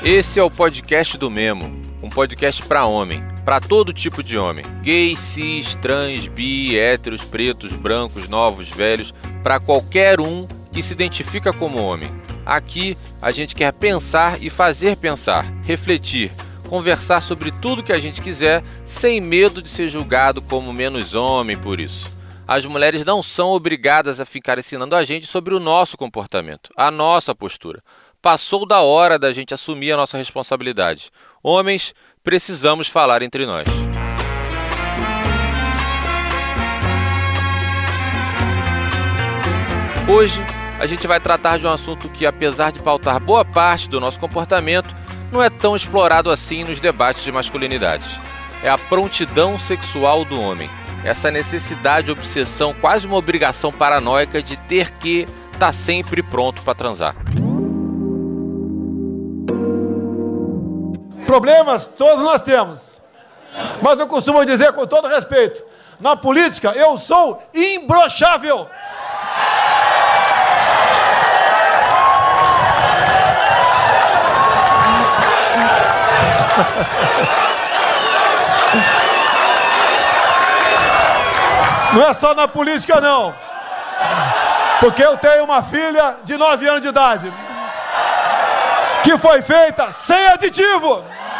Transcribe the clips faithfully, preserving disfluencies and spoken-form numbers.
Esse é o podcast do Memo, um podcast para homem, para todo tipo de homem. Gays, cis, trans, bi, héteros, pretos, brancos, novos, velhos, para qualquer um que se identifica como homem. Aqui a gente quer pensar e fazer pensar, refletir, conversar sobre tudo que a gente quiser, sem medo de ser julgado como menos homem por isso. As mulheres não são obrigadas a ficar ensinando a gente sobre o nosso comportamento, a nossa postura. Passou da hora da gente assumir a nossa responsabilidade. Homens, precisamos falar entre nós. Hoje, a gente vai tratar de um assunto que, apesar de pautar boa parte do nosso comportamento, não é tão explorado assim nos debates de masculinidades. É a prontidão sexual do homem. Essa necessidade, obsessão, quase uma obrigação paranoica de ter que estar sempre pronto para transar. Problemas todos nós temos, mas eu costumo dizer com todo respeito, na política eu sou imbrochável. Não é só na política não, porque eu tenho uma filha de nove anos de idade, que foi feita sem aditivo.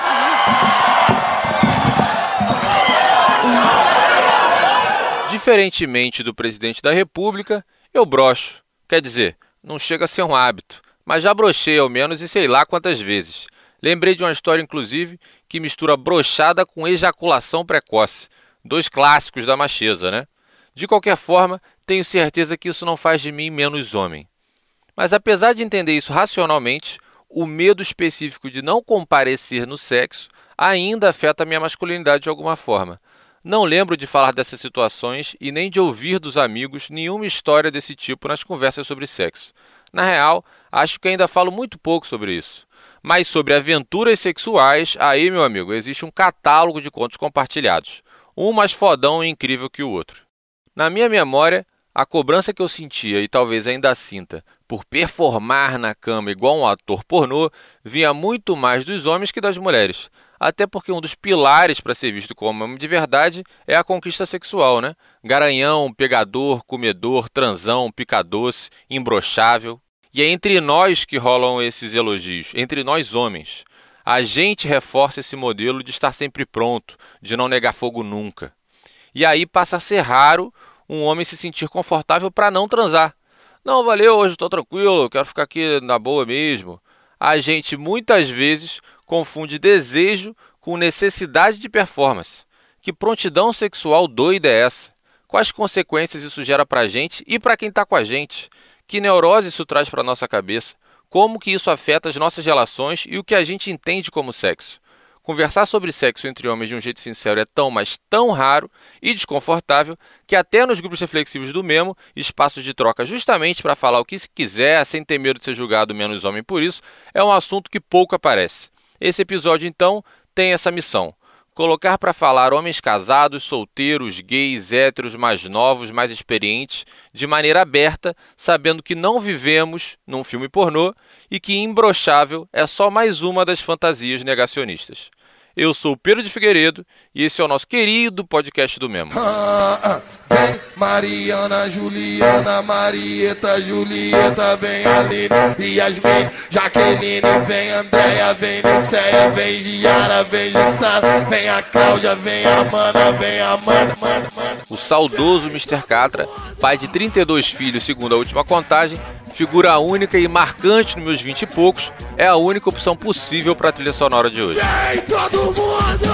Diferentemente do presidente da República, eu broxo. Quer dizer, não chega a ser um hábito, mas já brochei ao menos e sei lá quantas vezes. Lembrei de uma história, inclusive, que mistura brochada com ejaculação precoce. Dois clássicos da macheza, né? De qualquer forma, tenho certeza que isso não faz de mim menos homem. Mas apesar de entender isso racionalmente, o medo específico de não comparecer no sexo ainda afeta a minha masculinidade de alguma forma. Não lembro de falar dessas situações e nem de ouvir dos amigos nenhuma história desse tipo nas conversas sobre sexo. Na real, acho que ainda falo muito pouco sobre isso. Mas sobre aventuras sexuais, aí, meu amigo, existe um catálogo de contos compartilhados. Um mais fodão e incrível que o outro. Na minha memória, a cobrança que eu sentia, e talvez ainda sinta, por performar na cama igual um ator pornô, vinha muito mais dos homens que das mulheres. Até porque um dos pilares para ser visto como homem de verdade é a conquista sexual, né? Garanhão, pegador, comedor, transão, picadoce, imbrochável. E é entre nós que rolam esses elogios, entre nós homens. A gente reforça esse modelo de estar sempre pronto, de não negar fogo nunca. E aí passa a ser raro um homem se sentir confortável para não transar. Não, valeu, hoje estou tranquilo, quero ficar aqui na boa mesmo. A gente muitas vezes confunde desejo com necessidade de performance. Que prontidão sexual doida é essa? Quais consequências isso gera para a gente e para quem está com a gente? Que neurose isso traz para a nossa cabeça? Como que isso afeta as nossas relações e o que a gente entende como sexo? Conversar sobre sexo entre homens de um jeito sincero é tão, mas tão raro e desconfortável que até nos grupos reflexivos do Memo, espaços de troca justamente para falar o que se quiser, sem ter medo de ser julgado menos homem por isso, é um assunto que pouco aparece. Esse episódio, então, tem essa missão. Colocar para falar homens casados, solteiros, gays, héteros, mais novos, mais experientes, de maneira aberta, sabendo que não vivemos num filme pornô e que imbrochável é só mais uma das fantasias negacionistas. Eu sou o Pedro de Figueiredo e esse é o nosso querido podcast do Memo. Ah, ah, vem Mariana, Juliana, Marieta, Julieta, vem Aline, Yasmin, Jaqueline, vem Andréia, vem Niceia, vem Giara, vem Jussara, vem a Cláudia, vem a Amanda, vem a Amanda, Amanda, Amanda. O saudoso mister Catra, pai de trinta e dois filhos segundo a última contagem, figura única e marcante nos meus vinte e poucos, é a única opção possível para a trilha sonora de hoje. Vem todo mundo!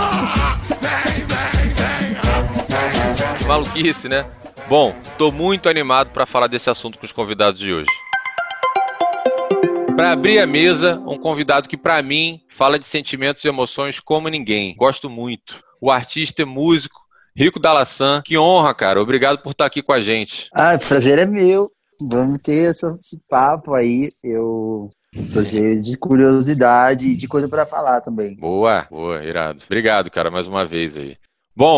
Vem, vem, vem, vem. Maluquice, né? Bom, tô muito animado para falar desse assunto com os convidados de hoje. Para abrir a mesa, um convidado que para mim fala de sentimentos e emoções como ninguém. Gosto muito. O artista e músico Rico Dalassan. Que honra, cara. Obrigado por estar aqui com a gente. Ah, o prazer é meu. Vamos ter essa, esse papo aí. Eu tô cheio de curiosidade e de coisa pra falar também. Boa, boa, irado. Obrigado, cara, mais uma vez aí. Bom,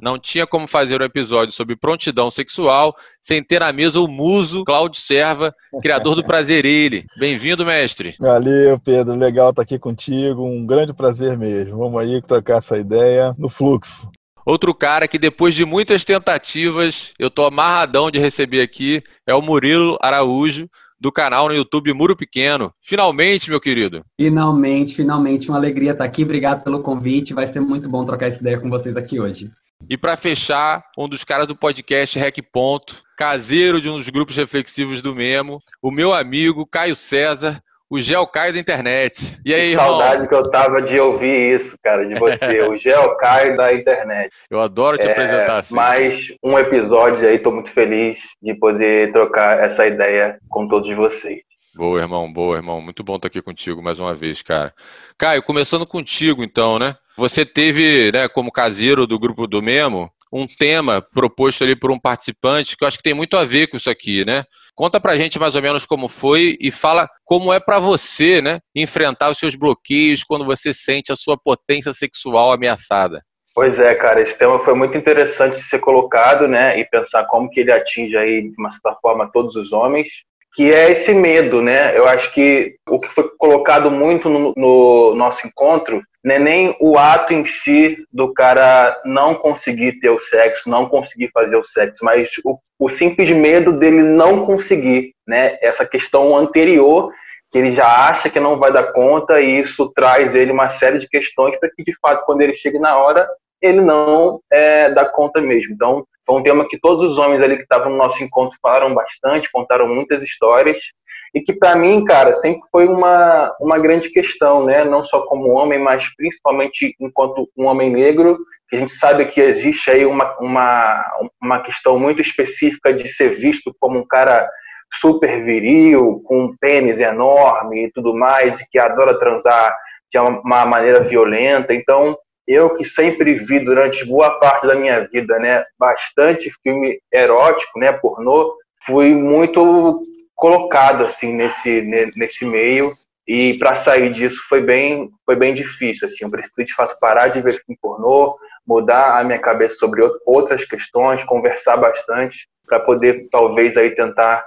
Não tinha como fazer um episódio sobre prontidão sexual sem ter na mesa o muso Cláudio Serva, criador do Prazer Ele. Bem-vindo, mestre. Valeu, Pedro. Legal estar aqui contigo. Um grande prazer mesmo. Vamos aí trocar essa ideia no fluxo. Outro cara que depois de muitas tentativas, eu tô amarradão de receber aqui, é o Murilo Araújo, do canal no YouTube Muro Pequeno. Finalmente, meu querido. Finalmente, finalmente, uma alegria estar aqui. Obrigado pelo convite. Vai ser muito bom trocar essa ideia com vocês aqui hoje. E para fechar, um dos caras do podcast Rec Ponto, caseiro de um dos grupos reflexivos do Memo, o meu amigo Caio César, o Geocaio da internet. E aí, que irmão? Saudade que eu tava de ouvir isso, cara, de você, o Geocaio da internet. Eu adoro te é, apresentar assim. Mais um episódio aí, tô muito feliz de poder trocar essa ideia com todos vocês. Boa, irmão, boa, irmão. Muito bom estar aqui contigo mais uma vez, cara. Caio, começando contigo, então, né? Você teve, né, como caseiro do grupo do Memo, um tema proposto ali por um participante que eu acho que tem muito a ver com isso aqui, né? Conta pra gente mais ou menos como foi e fala como é pra você, né, enfrentar os seus bloqueios quando você sente a sua potência sexual ameaçada. Pois é, cara, esse tema foi muito interessante de ser colocado, né, e pensar como que ele atinge aí, de uma certa forma, todos os homens, que é esse medo, né? Eu acho que o que foi colocado muito no, no nosso encontro não é nem o ato em si do cara não conseguir ter o sexo, não conseguir fazer o sexo, mas o, o simples medo dele não conseguir, né? Essa questão anterior, que ele já acha que não vai dar conta, e isso traz ele uma série de questões para que, de fato, quando ele chega na hora, ele não é, dá conta mesmo. Então, foi um tema que todos os homens ali que estavam no nosso encontro falaram bastante, contaram muitas histórias, e que para mim, cara, sempre foi uma, uma grande questão, né? Não só como homem, mas principalmente enquanto um homem negro, que a gente sabe que existe aí uma, uma, uma questão muito específica de ser visto como um cara super viril, com um pênis enorme e tudo mais, e que adora transar de uma maneira violenta. Então, eu que sempre vi durante boa parte da minha vida, né, bastante filme erótico, né, pornô, fui muito colocado assim nesse nesse meio, e para sair disso foi bem foi bem difícil, assim. Eu precisei de fato parar de ver filme pornô, mudar a minha cabeça sobre outras questões, conversar bastante para poder talvez aí tentar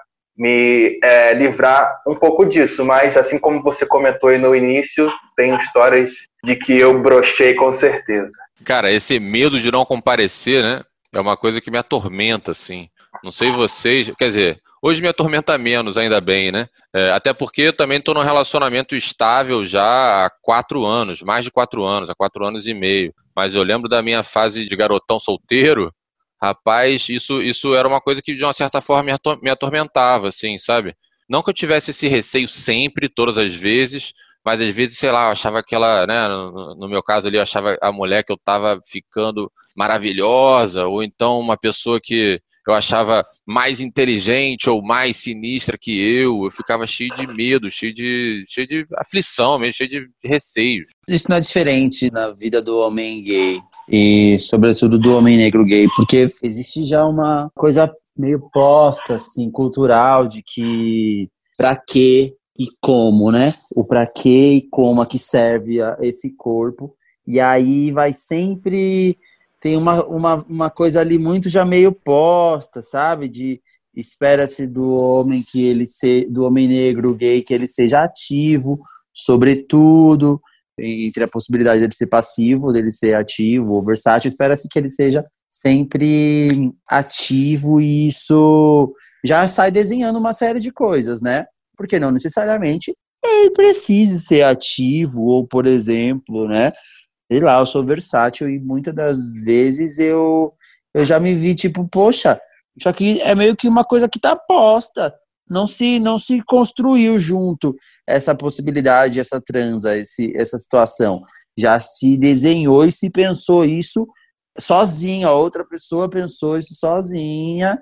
me é, livrar um pouco disso. Mas assim como você comentou aí no início, tem histórias de que eu brochei com certeza. Cara, esse medo de não comparecer, né, é uma coisa que me atormenta, assim. Não sei vocês, quer dizer, hoje me atormenta menos, ainda bem, né? É, até porque eu também estou num relacionamento estável já há quatro anos, mais de quatro anos, há quatro anos e meio. Mas eu lembro da minha fase de garotão solteiro. Rapaz, isso, isso era uma coisa que de uma certa forma me, ator me atormentava, assim, sabe? Não que eu tivesse esse receio sempre, todas as vezes, mas às vezes, sei lá, eu achava aquela, né, no, no meu caso ali, eu achava a mulher que eu tava ficando maravilhosa, ou então uma pessoa que eu achava mais inteligente ou mais sinistra que eu, eu ficava cheio de medo, cheio de, cheio de aflição mesmo, cheio de receio. Isso não é diferente na vida do homem gay. E sobretudo do homem negro gay, porque existe já uma coisa meio posta, assim, cultural, de que pra quê e como, né? O pra quê e como a que serve a esse corpo. E aí vai sempre... Tem uma, uma, uma coisa ali muito já meio posta, sabe? De espera-se do homem que ele se, do homem negro gay que ele seja ativo, sobretudo, entre a possibilidade dele ser passivo, dele ser ativo ou versátil, espera-se que ele seja sempre ativo, e isso já sai desenhando uma série de coisas, né? Porque não necessariamente ele precisa ser ativo, ou, por exemplo, né? Sei lá, eu sou versátil e muitas das vezes eu, eu já me vi tipo, poxa, isso aqui é meio que uma coisa que tá posta. Não se, não se construiu junto essa possibilidade, essa transa, esse, essa situação. Já se desenhou e se pensou isso sozinho. A outra pessoa pensou isso sozinha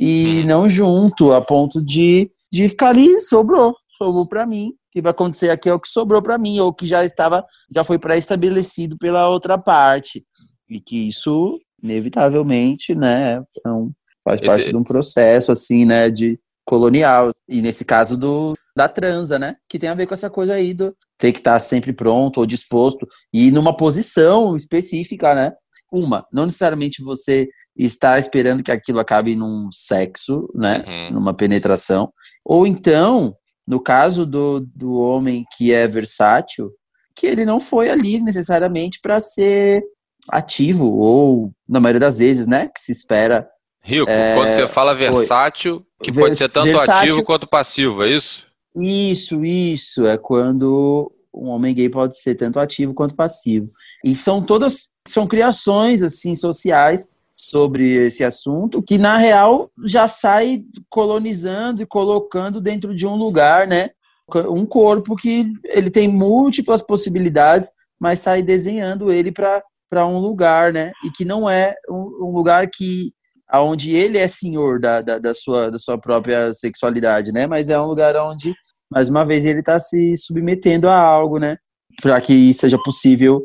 e não junto, a ponto de, de ficar ali, sobrou. Sobrou pra mim. O que vai acontecer aqui é o que sobrou pra mim, ou que já estava, já foi pré-estabelecido pela outra parte. E que isso, inevitavelmente, né, é um, faz parte Esse... de um processo, assim, né, de colonial, e nesse caso do, da transa, né, que tem a ver com essa coisa aí do ter que estar sempre pronto ou disposto, e numa posição específica, né, uma, não necessariamente você está esperando que aquilo acabe num sexo, né? Uhum. Numa penetração. Ou então, no caso do, do homem que é versátil, que ele não foi ali necessariamente para ser ativo, ou na maioria das vezes, né? Que se espera. Rico, é, quando você fala versátil, que vers, pode ser tanto versátil, ativo quanto passivo, é isso? Isso, isso. É quando um homem gay pode ser tanto ativo quanto passivo. E são todas, são criações, assim, sociais sobre esse assunto, que na real já sai colonizando e colocando dentro de um lugar, né? Um corpo que ele tem múltiplas possibilidades, mas sai desenhando ele para um lugar, né? E que não é um, um lugar que onde ele é senhor da, da, da, sua, da sua própria sexualidade, né? Mas é um lugar onde, mais uma vez, ele está se submetendo a algo, né? Para que seja possível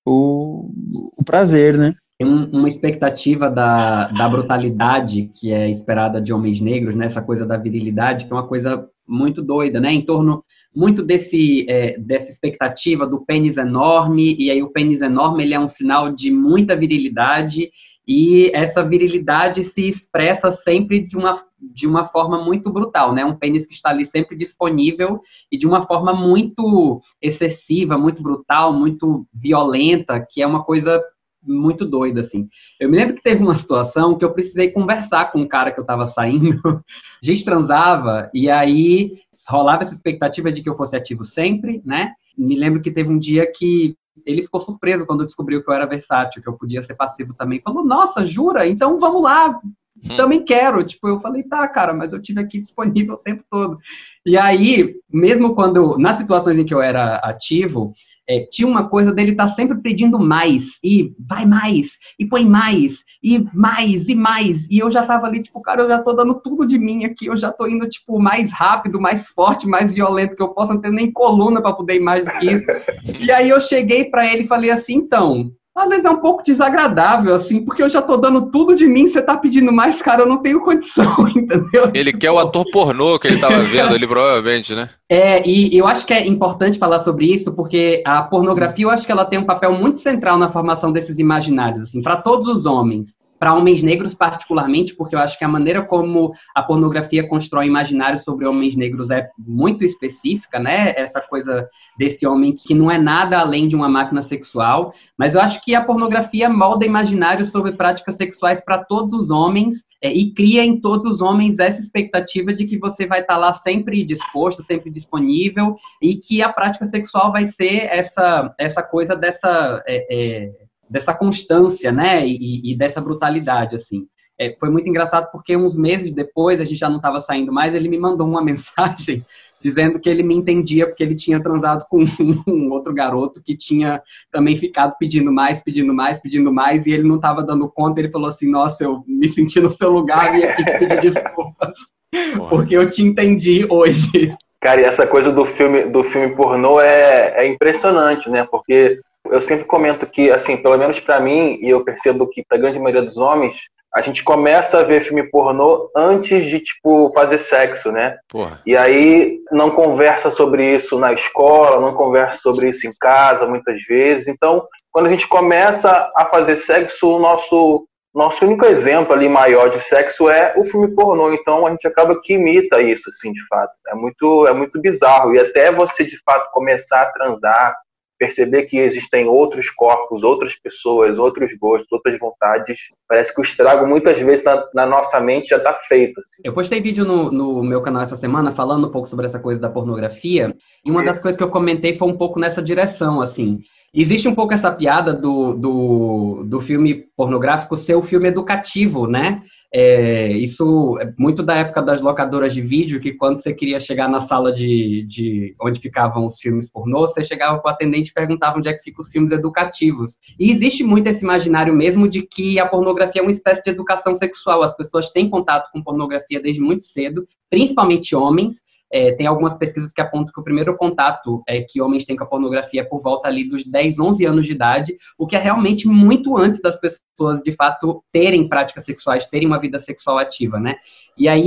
o, o prazer, né? Tem um, uma expectativa da, da brutalidade que é esperada de homens negros, né? Essa coisa da virilidade, que é uma coisa muito doida, né? Em torno muito desse, é, dessa expectativa do pênis enorme, e aí o pênis enorme ele é um sinal de muita virilidade, e essa virilidade se expressa sempre de uma, de uma forma muito brutal, né? Um pênis que está ali sempre disponível e de uma forma muito excessiva, muito brutal, muito violenta, que é uma coisa muito doida, assim. Eu me lembro que teve uma situação que eu precisei conversar com um cara que eu tava saindo, a gente transava, e aí rolava essa expectativa de que eu fosse ativo sempre, né? Me lembro que teve um dia que ele ficou surpreso quando descobriu que eu era versátil, que eu podia ser passivo também. Falou, nossa, jura? Então vamos lá, também quero. Tipo, eu falei, tá, cara, mas eu tive aqui disponível o tempo todo. E aí, mesmo quando, nas situações em que eu era ativo, é, tinha uma coisa dele estar tá sempre pedindo mais, e vai mais, e põe mais, e mais, e mais, e eu já tava ali, tipo, cara, eu já tô dando tudo de mim aqui, eu já tô indo, tipo, mais rápido, mais forte, mais violento que eu posso, não tenho nem coluna pra poder ir mais do que isso. E aí eu cheguei pra ele e falei assim, então, às vezes é um pouco desagradável, assim, porque eu já tô dando tudo de mim, você tá pedindo mais, cara, eu não tenho condição, entendeu? Ele tipo... quer o ator pornô que ele tava vendo ali, provavelmente, né? É, e eu acho que é importante falar sobre isso, porque a pornografia, eu acho que ela tem um papel muito central na formação desses imaginários, assim, para todos os homens. Para homens negros, particularmente, porque eu acho que a maneira como a pornografia constrói imaginários sobre homens negros é muito específica, né? Essa coisa desse homem que não é nada além de uma máquina sexual. Mas eu acho que a pornografia molda imaginários sobre práticas sexuais para todos os homens é, e cria em todos os homens essa expectativa de que você vai estar lá sempre disposto, sempre disponível e que a prática sexual vai ser essa, essa coisa dessa... É, é, dessa constância, né, e, e dessa brutalidade, assim. É, foi muito engraçado porque uns meses depois, a gente já não estava saindo mais, ele me mandou uma mensagem dizendo que ele me entendia porque ele tinha transado com um outro garoto que tinha também ficado pedindo mais, pedindo mais, pedindo mais, e ele não estava dando conta, ele falou assim, nossa, eu me senti no seu lugar e aqui te pedir desculpas, porque eu te entendi hoje. Cara, e essa coisa do filme, do filme pornô é, é impressionante, né, porque eu sempre comento que, assim, pelo menos pra mim, e eu percebo que pra grande maioria dos homens, a gente começa a ver filme pornô antes de, tipo, fazer sexo, né? Porra. E aí não conversa sobre isso na escola, não conversa sobre isso em casa, muitas vezes. Então, quando a gente começa a fazer sexo, o nosso, nosso único exemplo ali maior de sexo é o filme pornô. Então, a gente acaba que imita isso, assim, de fato. É muito, é muito bizarro. E até você, de fato, começar a transar, perceber que existem outros corpos, outras pessoas, outros gostos, outras vontades. Parece que o estrago, muitas vezes, na, na nossa mente já está feito. Assim. Eu postei vídeo no, no meu canal essa semana falando um pouco sobre essa coisa da pornografia, e uma das coisas que eu comentei foi um pouco nessa direção, assim. Existe um pouco essa piada do, do, do filme pornográfico ser o filme educativo, né? É, isso é muito da época das locadoras de vídeo, que quando você queria chegar na sala de, de onde ficavam os filmes pornô, você chegava para o atendente e perguntava onde é que ficam os filmes educativos. E existe muito esse imaginário mesmo de que a pornografia é uma espécie de educação sexual. As pessoas têm contato com pornografia desde muito cedo, principalmente homens. É, tem algumas pesquisas que apontam que o primeiro contato é, que homens têm com a pornografia é por volta ali dos dez, onze anos de idade, o que é realmente muito antes das pessoas, de fato, terem práticas sexuais, terem uma vida sexual ativa, né? E aí,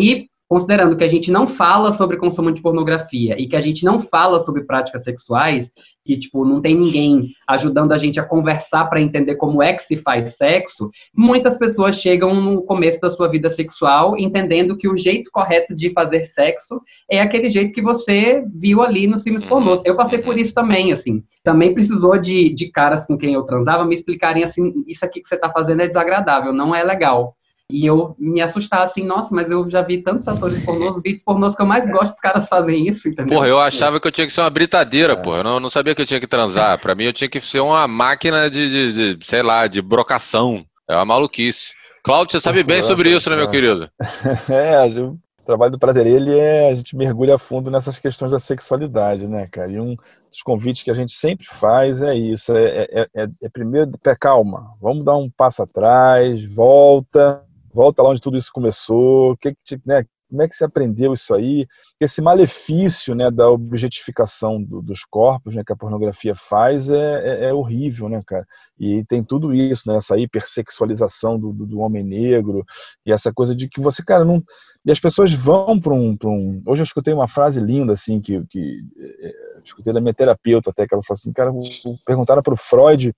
considerando que a gente não fala sobre consumo de pornografia e que a gente não fala sobre práticas sexuais, que, tipo, não tem ninguém ajudando a gente a conversar para entender como é que se faz sexo, muitas pessoas chegam no começo da sua vida sexual entendendo que o jeito correto de fazer sexo é aquele jeito que você viu ali nos filmes pornôs. Eu passei por isso também, assim. Também precisou de, de caras com quem eu transava me explicarem assim, isso aqui que você tá fazendo é desagradável, não é legal. E eu me assustar assim, nossa, mas eu já vi tantos atores pornôs, vídeos pornôs que eu mais gosto, os caras fazem isso, entendeu? Porra, eu Tipo, achava que eu tinha que ser uma britadeira, porra. Eu não, não sabia que eu tinha que transar. Pra mim, eu tinha que ser uma máquina de, de, de sei lá, de brocação. É uma maluquice. Cláudio, você sabe bem sobre isso, né, meu querido? É, o trabalho do Prazer, ele é, a gente mergulha a fundo nessas questões da sexualidade, né, cara? E um dos convites que a gente sempre faz é isso, é, é, é, é primeiro, pé, calma, vamos dar um passo atrás, volta... Volta lá onde tudo isso começou, que, né, como é que você aprendeu isso aí? Esse malefício, né, da objetificação do, dos corpos, né, que a pornografia faz é, é, é horrível, né, cara? E tem tudo isso, né, essa hipersexualização do, do, do homem negro e essa coisa de que você, cara, não... E as pessoas vão para um, pra um... Hoje eu escutei uma frase linda, assim, que, que eu escutei da minha terapeuta até, que ela falou assim, cara, perguntaram para o Freud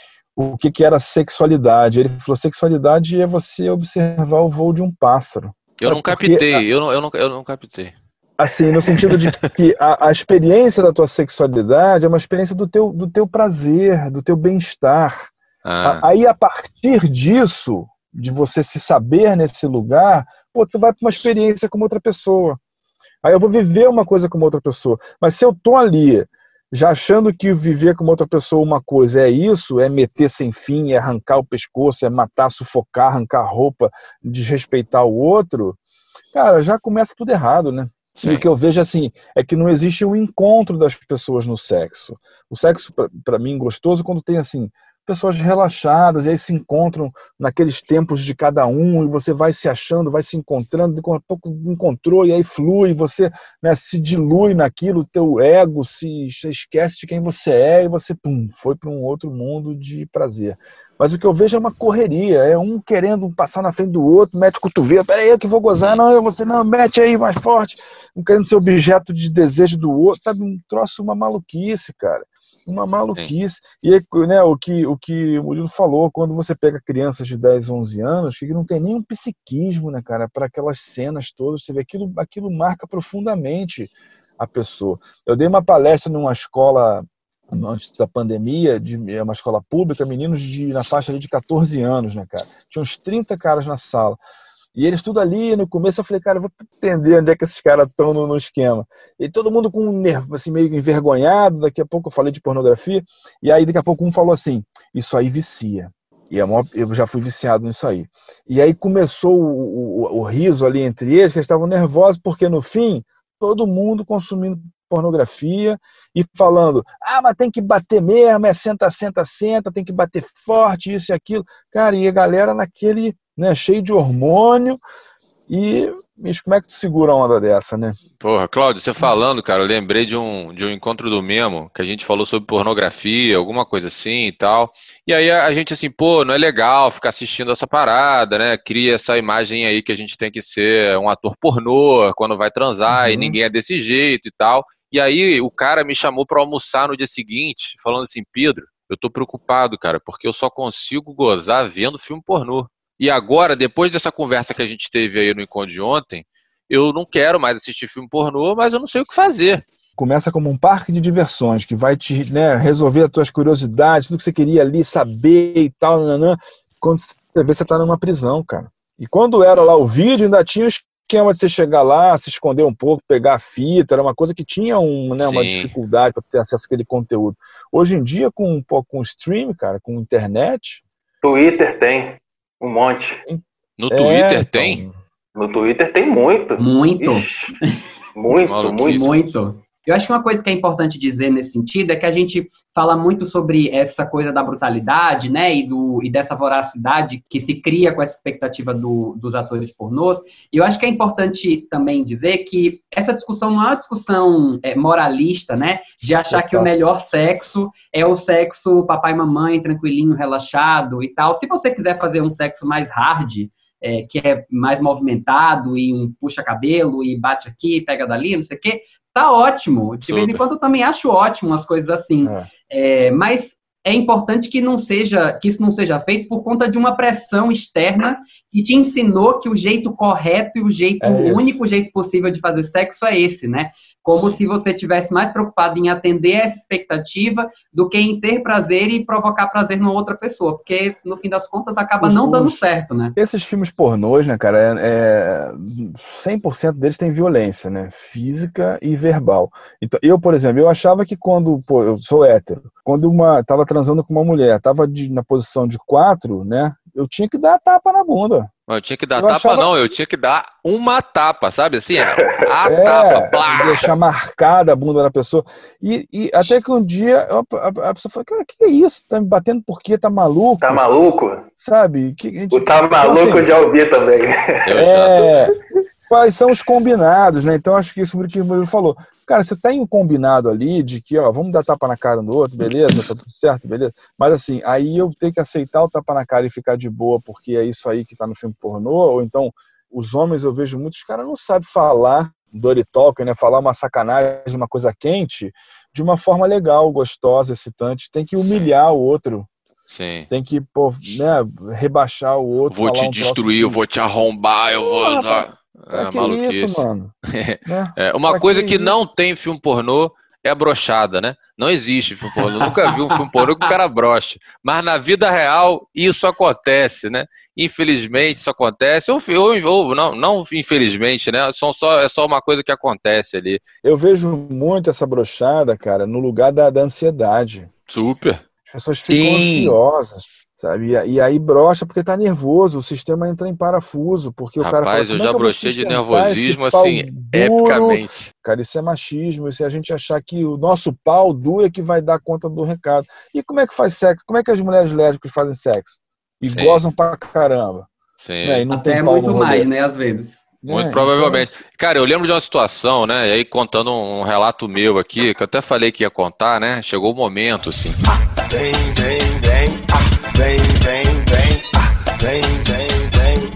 o que, que era sexualidade. Ele falou, sexualidade é você observar o voo de um pássaro. Eu Sabe? não captei, Porque, eu, não, eu, não, eu não captei. Assim, no sentido de que a, a experiência da tua sexualidade é uma experiência do teu, do teu prazer, do teu bem-estar. Ah. Aí, a partir disso, de você se saber nesse lugar, pô, você vai para uma experiência com outra pessoa. Aí eu vou viver uma coisa com outra pessoa. Mas se eu tô ali já achando que viver com outra pessoa uma coisa é isso, é meter sem fim, é arrancar o pescoço, é matar, sufocar, arrancar a roupa, desrespeitar o outro, cara, já começa tudo errado, né? Sim. E o que eu vejo assim, é que não existe um encontro das pessoas no sexo. O sexo, para mim, gostoso quando tem assim, pessoas relaxadas, e aí se encontram naqueles tempos de cada um, e você vai se achando, vai se encontrando, daqui a pouco encontrou, e aí flui, você, né, se dilui naquilo, o teu ego se esquece de quem você é, e você, pum, foi para um outro mundo de prazer. Mas o que eu vejo é uma correria, é um querendo passar na frente do outro, mete o cotovelo, peraí, eu que vou gozar, não, eu, você não, mete aí mais forte, um querendo ser objeto de desejo do outro, sabe, um troço, uma maluquice, cara. Uma maluquice. Sim. E né, o, que, o que o Murilo falou, quando você pega crianças de dez, onze anos, que não tem nenhum psiquismo, né, cara, para aquelas cenas todas, você vê aquilo, aquilo marca profundamente a pessoa. Eu dei uma palestra numa escola antes da pandemia, de uma escola pública, meninos de, na faixa ali de catorze anos, né, cara? Tinha uns trinta caras na sala. E eles tudo ali, no começo eu falei, cara, eu vou entender onde é que esses caras estão no, no esquema. E todo mundo com um nervo, assim, meio envergonhado, daqui a pouco eu falei de pornografia, e aí daqui a pouco um falou assim, isso aí vicia. E eu já fui viciado nisso aí. E aí começou o, o, o riso ali entre eles, que eles estavam nervosos, porque no fim, todo mundo consumindo pornografia e falando, ah, mas tem que bater mesmo, é senta, senta, senta, tem que bater forte, isso e aquilo. Cara, e a galera naquele... Né, cheio de hormônio, e bicho, como é que tu segura uma onda dessa, né? Porra, Cláudio, você falando, cara, eu lembrei de um, de um encontro do Memo, que a gente falou sobre pornografia, alguma coisa assim e tal, e aí a, a gente assim, pô, não é legal ficar assistindo essa parada, né, cria essa imagem aí que a gente tem que ser um ator pornô quando vai transar, uhum. E ninguém é desse jeito e tal, e aí o cara me chamou pra almoçar no dia seguinte, falando assim, Pedro, eu tô preocupado, cara, porque eu só consigo gozar vendo filme pornô. E agora, depois dessa conversa que a gente teve aí no encontro de ontem, eu não quero mais assistir filme pornô, mas eu não sei o que fazer. Começa como um parque de diversões, que vai te, né, resolver as tuas curiosidades, tudo que você queria ali saber e tal, nanã. Quando você vê, você tá numa prisão, cara. E quando era lá o vídeo, ainda tinha o esquema de você chegar lá, se esconder um pouco, pegar a fita, era uma coisa que tinha um, né, uma dificuldade para ter acesso àquele conteúdo. Hoje em dia, com, com stream, cara, com internet... Twitter tem. Um monte. No Twitter é, tem? Então, no Twitter tem muito. Muito. Ixi, muito, muito. Muito. Eu acho que uma coisa que é importante dizer nesse sentido é que a gente fala muito sobre essa coisa da brutalidade, né, e, do, e dessa voracidade que se cria com essa expectativa do, dos atores pornôs. E eu acho que é importante também dizer que essa discussão não é uma discussão é, moralista, né, de achar que o melhor sexo é o sexo papai e mamãe, tranquilinho, relaxado e tal. Se você quiser fazer um sexo mais hard, é, que é mais movimentado e um puxa cabelo e bate aqui, pega dali, não sei o quê, tá ótimo. De Super. Vez em quando eu também acho ótimo as coisas assim. É. É, mas é importante que, não seja, que isso não seja feito por conta de uma pressão externa que te ensinou que o jeito correto e o jeito, é o único jeito possível de fazer sexo é esse, né? Como se você tivesse mais preocupado em atender essa expectativa do que em ter prazer e provocar prazer numa outra pessoa, porque no fim das contas acaba os, não dando os, certo, né? Esses filmes pornôs, né, cara, é, é, cem por cento deles tem violência, né? Física e verbal. Então, eu, por exemplo, eu achava que quando, pô, eu sou hétero, quando uma tava transando com uma mulher, tava de, na posição de quatro, né, eu tinha que dar a tapa na bunda. Eu tinha que dar eu tapa, achava... não, eu tinha que dar uma tapa, sabe? Assim, a é, tapa, blá. Deixar marcada a bunda da pessoa. E, e até que um dia a, a pessoa falou, cara, o que é isso? Tá me batendo por quê? Tá maluco? Tá maluco? Sabe? Que, gente... O tá maluco então, assim, eu já ouvi também. É, quais são os combinados, né? Então acho que isso que o Murilo falou. Cara, você tem um combinado ali de que, ó, vamos dar tapa na cara do outro, beleza, tá tudo certo, beleza. Mas assim, aí eu tenho que aceitar o tapa na cara e ficar de boa, porque é isso aí que tá no filme pornô, ou então os homens, eu vejo muitos caras não sabem falar dirty talk, né, falar uma sacanagem, uma coisa quente, de uma forma legal, gostosa, excitante, tem que humilhar o outro. Sim. Tem que, pô, né, rebaixar o outro. Vou te um destruir, eu vou te arrombar, eu vou... Ah, é, que maluquice. Isso, mano? É, uma pra coisa que, que não tem filme pornô é a brochada, né? Não existe filme pornô. Eu nunca vi um filme pornô que o cara broche. Mas na vida real, isso acontece, né? Infelizmente, isso acontece. Ou, ou, ou não, não infelizmente, né? São só, é só uma coisa que acontece ali. Eu vejo muito essa brochada, cara, no lugar da, da ansiedade. Super. As pessoas ficam Sim. ansiosas. Sabe? E aí brocha porque tá nervoso, o sistema entra em parafuso, porque Rapaz, o cara fala, eu já é brochei de nervosismo assim, duro? Epicamente. Cara, isso é machismo, e se a gente achar que o nosso pau duro é que vai dar conta do recado. E como é que faz sexo? Como é que as mulheres lésbicas fazem sexo? E Sim. gozam pra caramba. Sim. Né? E não Até tem muito mais, né, às vezes. Muito é, provavelmente. Então... Cara, eu lembro de uma situação, né, e aí contando um relato meu aqui, que eu até falei que ia contar, né, chegou o momento, assim. Vem, vem, vem, vem, vem, vem, vem, vem, vem.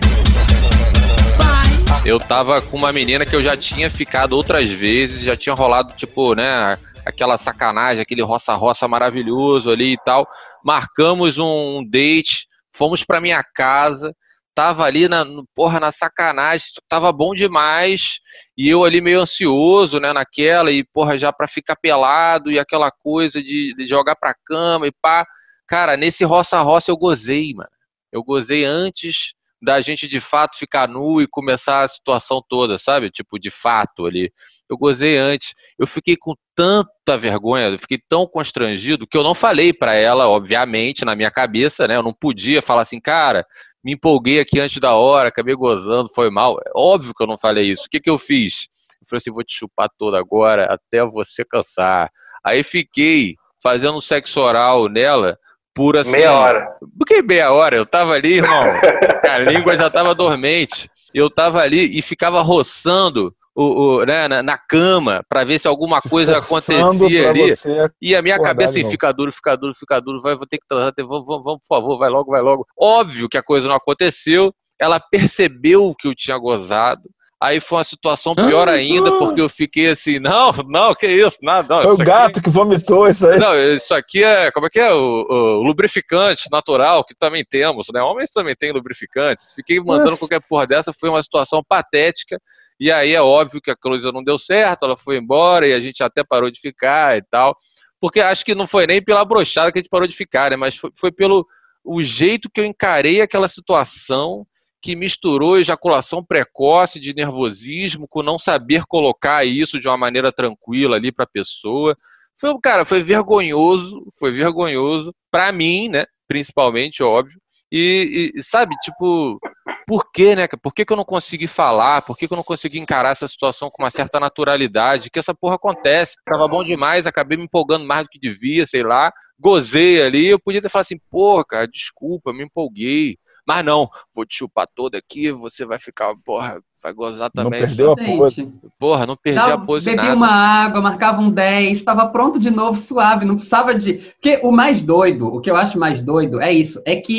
Eu tava com uma menina que eu já tinha ficado outras vezes, já tinha rolado, tipo, né, aquela sacanagem, aquele roça-roça maravilhoso ali e tal. Marcamos um date, fomos pra minha casa, tava ali na, porra, na sacanagem, tava bom demais, e eu ali meio ansioso, né, naquela, e porra, já pra ficar pelado, e aquela coisa de, de jogar pra cama e pá. Cara, nesse roça-roça eu gozei, mano. Eu gozei antes da gente de fato ficar nu e começar a situação toda, sabe? Tipo, de fato ali. Eu gozei antes. Eu fiquei com tanta vergonha, eu fiquei tão constrangido que eu não falei pra ela, obviamente, na minha cabeça, né? Eu não podia falar assim, cara, me empolguei aqui antes da hora, acabei gozando, foi mal. É óbvio que eu não falei isso. O que que eu fiz? Eu falei assim, vou te chupar toda agora até você cansar. Aí fiquei fazendo sexo oral nela por assim... Meia hora. Por que meia hora? Eu tava ali, irmão, a língua já tava dormente. Eu tava ali e ficava roçando o, o, né, na, na cama pra ver se alguma se coisa acontecia ali. E a minha cabeça assim, fica duro, fica duro, fica duro, vai, vou ter que transar, vamos, vamos, vamos, por favor, vai logo, vai logo. Óbvio que a coisa não aconteceu, ela percebeu que eu tinha gozado. Aí foi uma situação pior ainda, porque eu fiquei assim, não, não, que isso, nada. Não, foi o gato aqui... que vomitou isso aí. Não, isso aqui é, como é que é? O, o lubrificante natural, que também temos, né? Homens também têm lubrificantes. Fiquei mandando qualquer porra dessa, foi uma situação patética, e aí é óbvio que a coisa não deu certo, ela foi embora, e a gente até parou de ficar e tal, porque acho que não foi nem pela brochada que a gente parou de ficar, né? Mas foi, foi pelo o jeito que eu encarei aquela situação, que misturou ejaculação precoce de nervosismo com não saber colocar isso de uma maneira tranquila ali para a pessoa. Foi, cara, foi vergonhoso, foi vergonhoso para mim, né, principalmente, óbvio. E, e sabe, tipo, por quê, né? Por que que eu não consegui falar? Por que que eu não consegui encarar essa situação com uma certa naturalidade? Que essa porra acontece. Tava bom demais, acabei me empolgando mais do que devia, sei lá. Gozei ali, eu podia ter falado assim, porra, cara, desculpa, me empolguei. Mas não, vou te chupar toda aqui, você vai ficar, porra, vai gozar também. Não perdeu a pose. Porra, não perdi não, a pose bebi nada. Bebi uma água, marcava um dez, estava pronto de novo, suave, não precisava de... Porque o mais doido, o que eu acho mais doido é isso, é que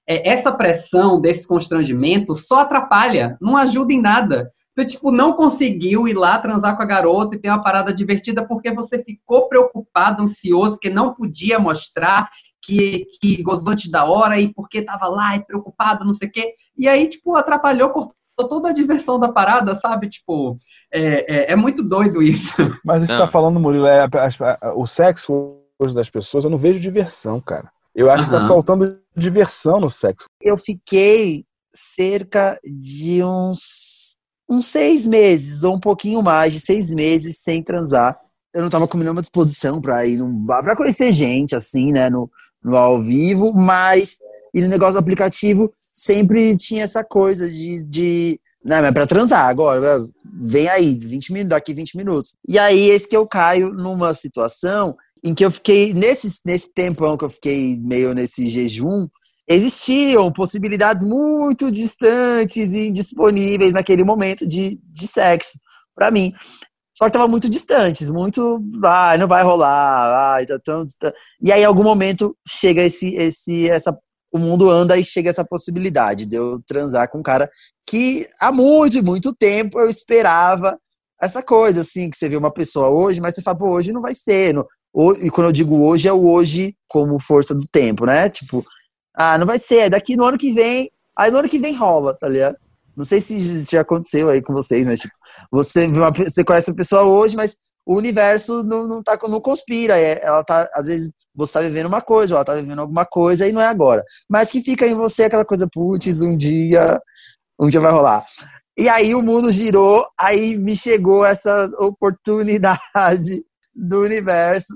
é, essa pressão desse constrangimento só atrapalha, não ajuda em nada. Você, tipo, não conseguiu ir lá transar com a garota e ter uma parada divertida porque você ficou preocupado, ansioso, que não podia mostrar que, que gozou antes da hora e porque tava lá e preocupado, não sei o quê. E aí, tipo, atrapalhou, cortou toda a diversão da parada, sabe? Tipo, é, é, é muito doido isso. Mas você está falando, Murilo, é, é, o sexo hoje das pessoas, eu não vejo diversão, cara. Eu acho uhum. que tá faltando diversão no sexo. Eu fiquei cerca de uns, uns seis meses, ou um pouquinho mais de seis meses sem transar. Eu não tava com nenhuma disposição pra ir num bar, pra conhecer gente, assim, né, no, no ao vivo, mas e no negócio do aplicativo sempre tinha essa coisa de, de não, mas é pra transar agora, vem aí, vinte minutos, daqui vinte minutos. E aí, esse que eu caio numa situação em que eu fiquei, nesse, nesse tempão que eu fiquei meio nesse jejum, existiam possibilidades muito distantes e indisponíveis naquele momento de, de sexo, pra mim. Só que tava muito distantes, muito, ah, não vai rolar, ah, tá tão distante. E aí, em algum momento, chega esse, esse, essa, o mundo anda e chega essa possibilidade de eu transar com um cara que há muito, muito tempo eu esperava essa coisa, assim, que você vê uma pessoa hoje, mas você fala, pô, hoje não vai ser, não. E quando eu digo hoje, é o hoje como força do tempo, né? Tipo, ah, não vai ser, daqui no ano que vem, aí no ano que vem rola, tá ligado? Não sei se já aconteceu aí com vocês, mas tipo, você, uma, você conhece a pessoa hoje, mas o universo não, não, tá, não conspira, ela tá, às vezes você tá vivendo uma coisa, ou ela tá vivendo alguma coisa e não é agora. Mas que fica em você aquela coisa, putz, um dia, um dia vai rolar. E aí o mundo girou, aí me chegou essa oportunidade do universo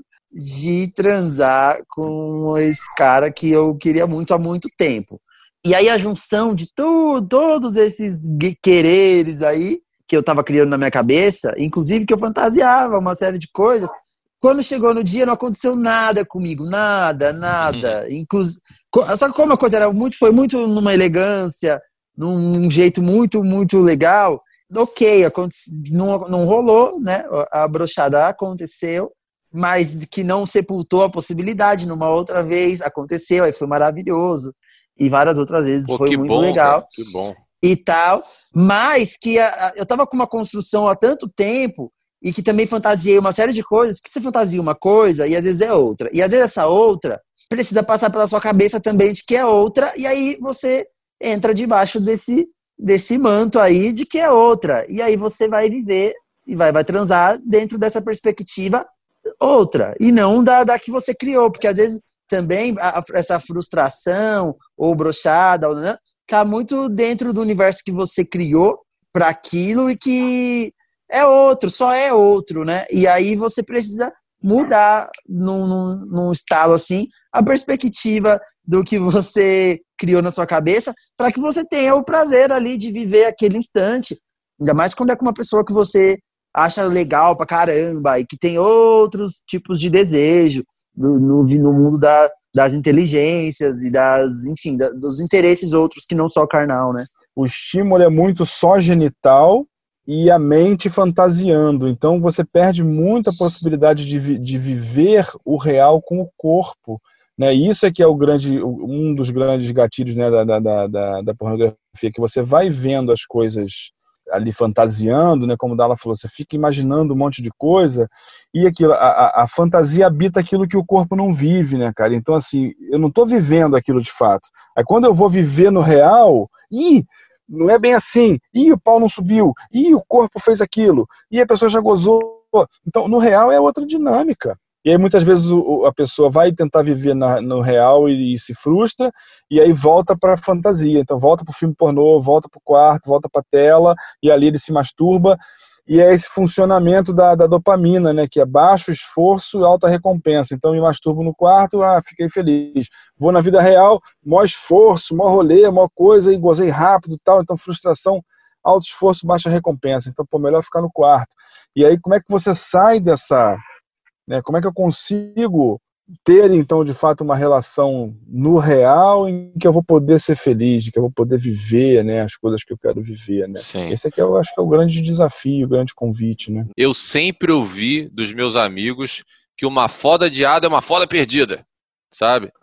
de transar com esse cara que eu queria muito há muito tempo. E aí a junção de tu, todos esses quereres aí, que eu tava criando na minha cabeça, inclusive que eu fantasiava uma série de coisas, quando chegou no dia não aconteceu nada comigo, nada, nada. Uhum. Inclusive, só que como a coisa era muito, foi muito numa elegância, num jeito muito, muito legal, ok, não, não rolou, né? A broxada aconteceu, mas que não sepultou a possibilidade, numa outra vez aconteceu, aí foi maravilhoso, e várias outras vezes. Pô, foi muito bom, legal, cara, que bom. E tal, mas que a, a, eu tava com uma construção há tanto tempo, e que também fantasiei uma série de coisas, que você fantasia uma coisa, e às vezes é outra, e às vezes essa outra precisa passar pela sua cabeça também de que é outra, e aí você entra debaixo desse, desse manto aí de que é outra, e aí você vai viver, e vai, vai transar dentro dessa perspectiva outra, e não da, da que você criou, porque às vezes também a, essa frustração ou broxada ou, né, tá muito dentro do universo que você criou para aquilo e que é outro, só é outro, né? E aí você precisa mudar num, num, num estalo assim a perspectiva do que você criou na sua cabeça para que você tenha o prazer ali de viver aquele instante, ainda mais quando é com uma pessoa que você acha legal pra caramba e que tem outros tipos de desejo do, no, no mundo da, das inteligências e das, enfim, da, dos interesses outros que não só carnal, né? O estímulo é muito só genital e a mente fantasiando, então você perde muita possibilidade de, de viver o real com o corpo, né? Isso é que é o grande, um dos grandes gatilhos, né, da, da, da, da pornografia, que você vai vendo as coisas ali fantasiando, né, como a Dala falou, você fica imaginando um monte de coisa e aquilo, a, a, a fantasia habita aquilo que o corpo não vive, né, cara? Então, assim, eu não tô vivendo aquilo de fato. Aí quando eu vou viver no real, ih, não é bem assim, ih, o pau não subiu, ih, o corpo fez aquilo, ih, a pessoa já gozou. Então, no real é outra dinâmica. E aí muitas vezes o, a pessoa vai tentar viver na, no real e, e se frustra, e aí volta para a fantasia. Então volta para o filme pornô, volta para o quarto, volta para a tela, e ali ele se masturba. E é esse funcionamento da, da dopamina, né, que é baixo esforço e alta recompensa. Então me masturbo no quarto, ah, fiquei feliz. Vou na vida real, maior esforço, maior rolê, maior coisa, e gozei rápido e tal. Então frustração, alto esforço, baixa recompensa. Então, pô, melhor ficar no quarto. E aí como é que você sai dessa... Né, como é que eu consigo ter, então, de fato, uma relação no real em que eu vou poder ser feliz, de que eu vou poder viver, né, as coisas que eu quero viver, né? Sim. Esse aqui eu acho que é o grande desafio, o grande convite, né? Eu sempre ouvi dos meus amigos que uma foda adiada é uma foda perdida, sabe?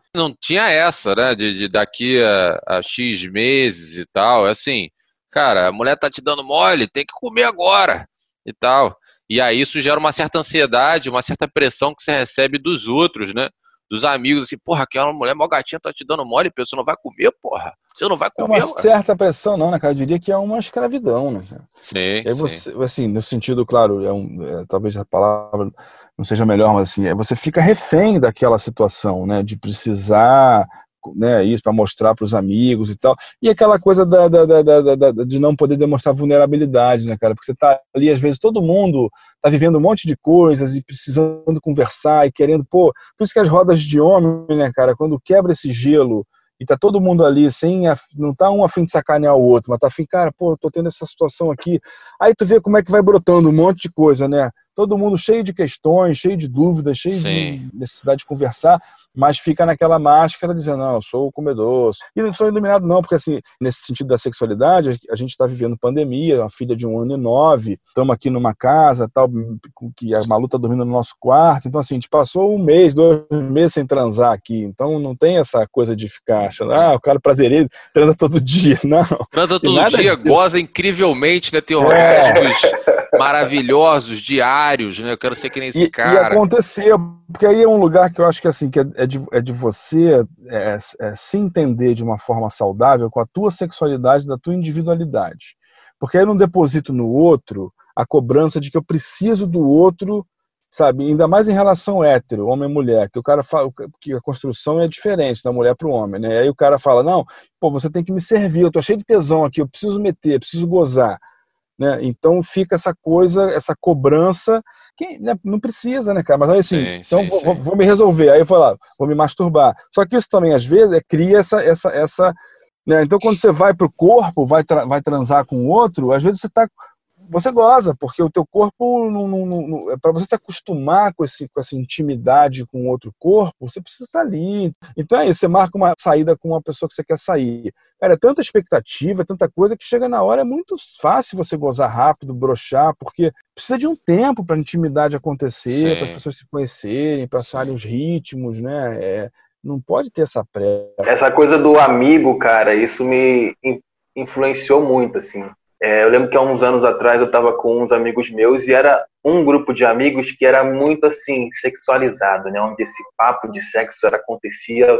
Não tinha essa, né, de, de daqui a, a X meses e tal, é assim, cara, a mulher tá te dando mole, tem que comer agora e tal. E aí isso gera uma certa ansiedade, uma certa pressão que você recebe dos outros, né, dos amigos, assim, porra, aquela mulher mó gatinha tá te dando mole, você não vai comer, porra, você não vai É comer. uma certa pressão, não, né, cara? Eu diria que é uma escravidão, né, cara? Sim, e aí você, sim. assim, no sentido, claro, é um, é, talvez a palavra não seja melhor, mas assim, é, você fica refém daquela situação, né, de precisar, né, isso para mostrar para os amigos e tal, e aquela coisa da, da, da, da, da, de não poder demonstrar vulnerabilidade, né, cara, porque você tá ali, às vezes, todo mundo tá vivendo um monte de coisas e precisando conversar e querendo, pô, por isso que as rodas de homem, né, cara, quando quebra esse gelo e tá todo mundo ali, sem, não tá um a fim de sacanear o outro, mas tá afim, cara, pô, eu tô tendo essa situação aqui, aí tu vê como é que vai brotando um monte de coisa, né, todo mundo cheio de questões, cheio de dúvidas, cheio Sim. de necessidade de conversar, mas fica naquela máscara dizendo, não, eu sou o comedor. E não sou iluminado não, porque assim, nesse sentido da sexualidade, a gente está vivendo pandemia, uma filha de um ano e nove, estamos aqui numa casa, tal, que a Malu tá dormindo no nosso quarto, então assim, a gente passou um mês, dois meses sem transar aqui, então não tem essa coisa de ficar achando, ah, o cara prazereiro, transa todo dia, não. Transa todo dia, disso. Goza incrivelmente, né, tem orgasmos é. maravilhosos, diários, né? Eu quero ser que nem esse e, cara. E acontecer, porque aí é um lugar que eu acho que assim, que é, de, é de você é, é, se entender de uma forma saudável com a tua sexualidade, da tua individualidade. Porque aí eu não deposito no outro a cobrança de que eu preciso do outro, sabe? Ainda mais em relação hétero, homem e mulher, que o cara fala que a construção é diferente da mulher para o homem, né? Aí o cara fala, não, pô, você tem que me servir, eu tô cheio de tesão aqui, eu preciso meter, eu preciso gozar. Né? Então fica essa coisa, essa cobrança que né, não precisa, né, cara? Mas aí assim, sim, então sim, vou, sim. vou me resolver, aí eu vou lá, vou me masturbar. Só que isso também, às vezes, é, cria essa, essa, essa né? Então quando você vai pro corpo, vai, tra vai transar com o outro, às vezes você tá você goza, porque o teu corpo, não, não, não, para você se acostumar com, esse, com essa intimidade com outro corpo, você precisa estar ali. Então é isso, você marca uma saída com uma pessoa que você quer sair. Cara, é tanta expectativa, é tanta coisa, que chega na hora, é muito fácil você gozar rápido, broxar, porque precisa de um tempo para a intimidade acontecer, para as pessoas se conhecerem, para acharem os ritmos, né? É, não pode ter essa pressa. Essa coisa do amigo, cara, isso me influenciou muito, assim. É, eu lembro que há uns anos atrás eu estava com uns amigos meus e era um grupo de amigos que era muito assim, sexualizado, né? Onde esse papo de sexo era, acontecia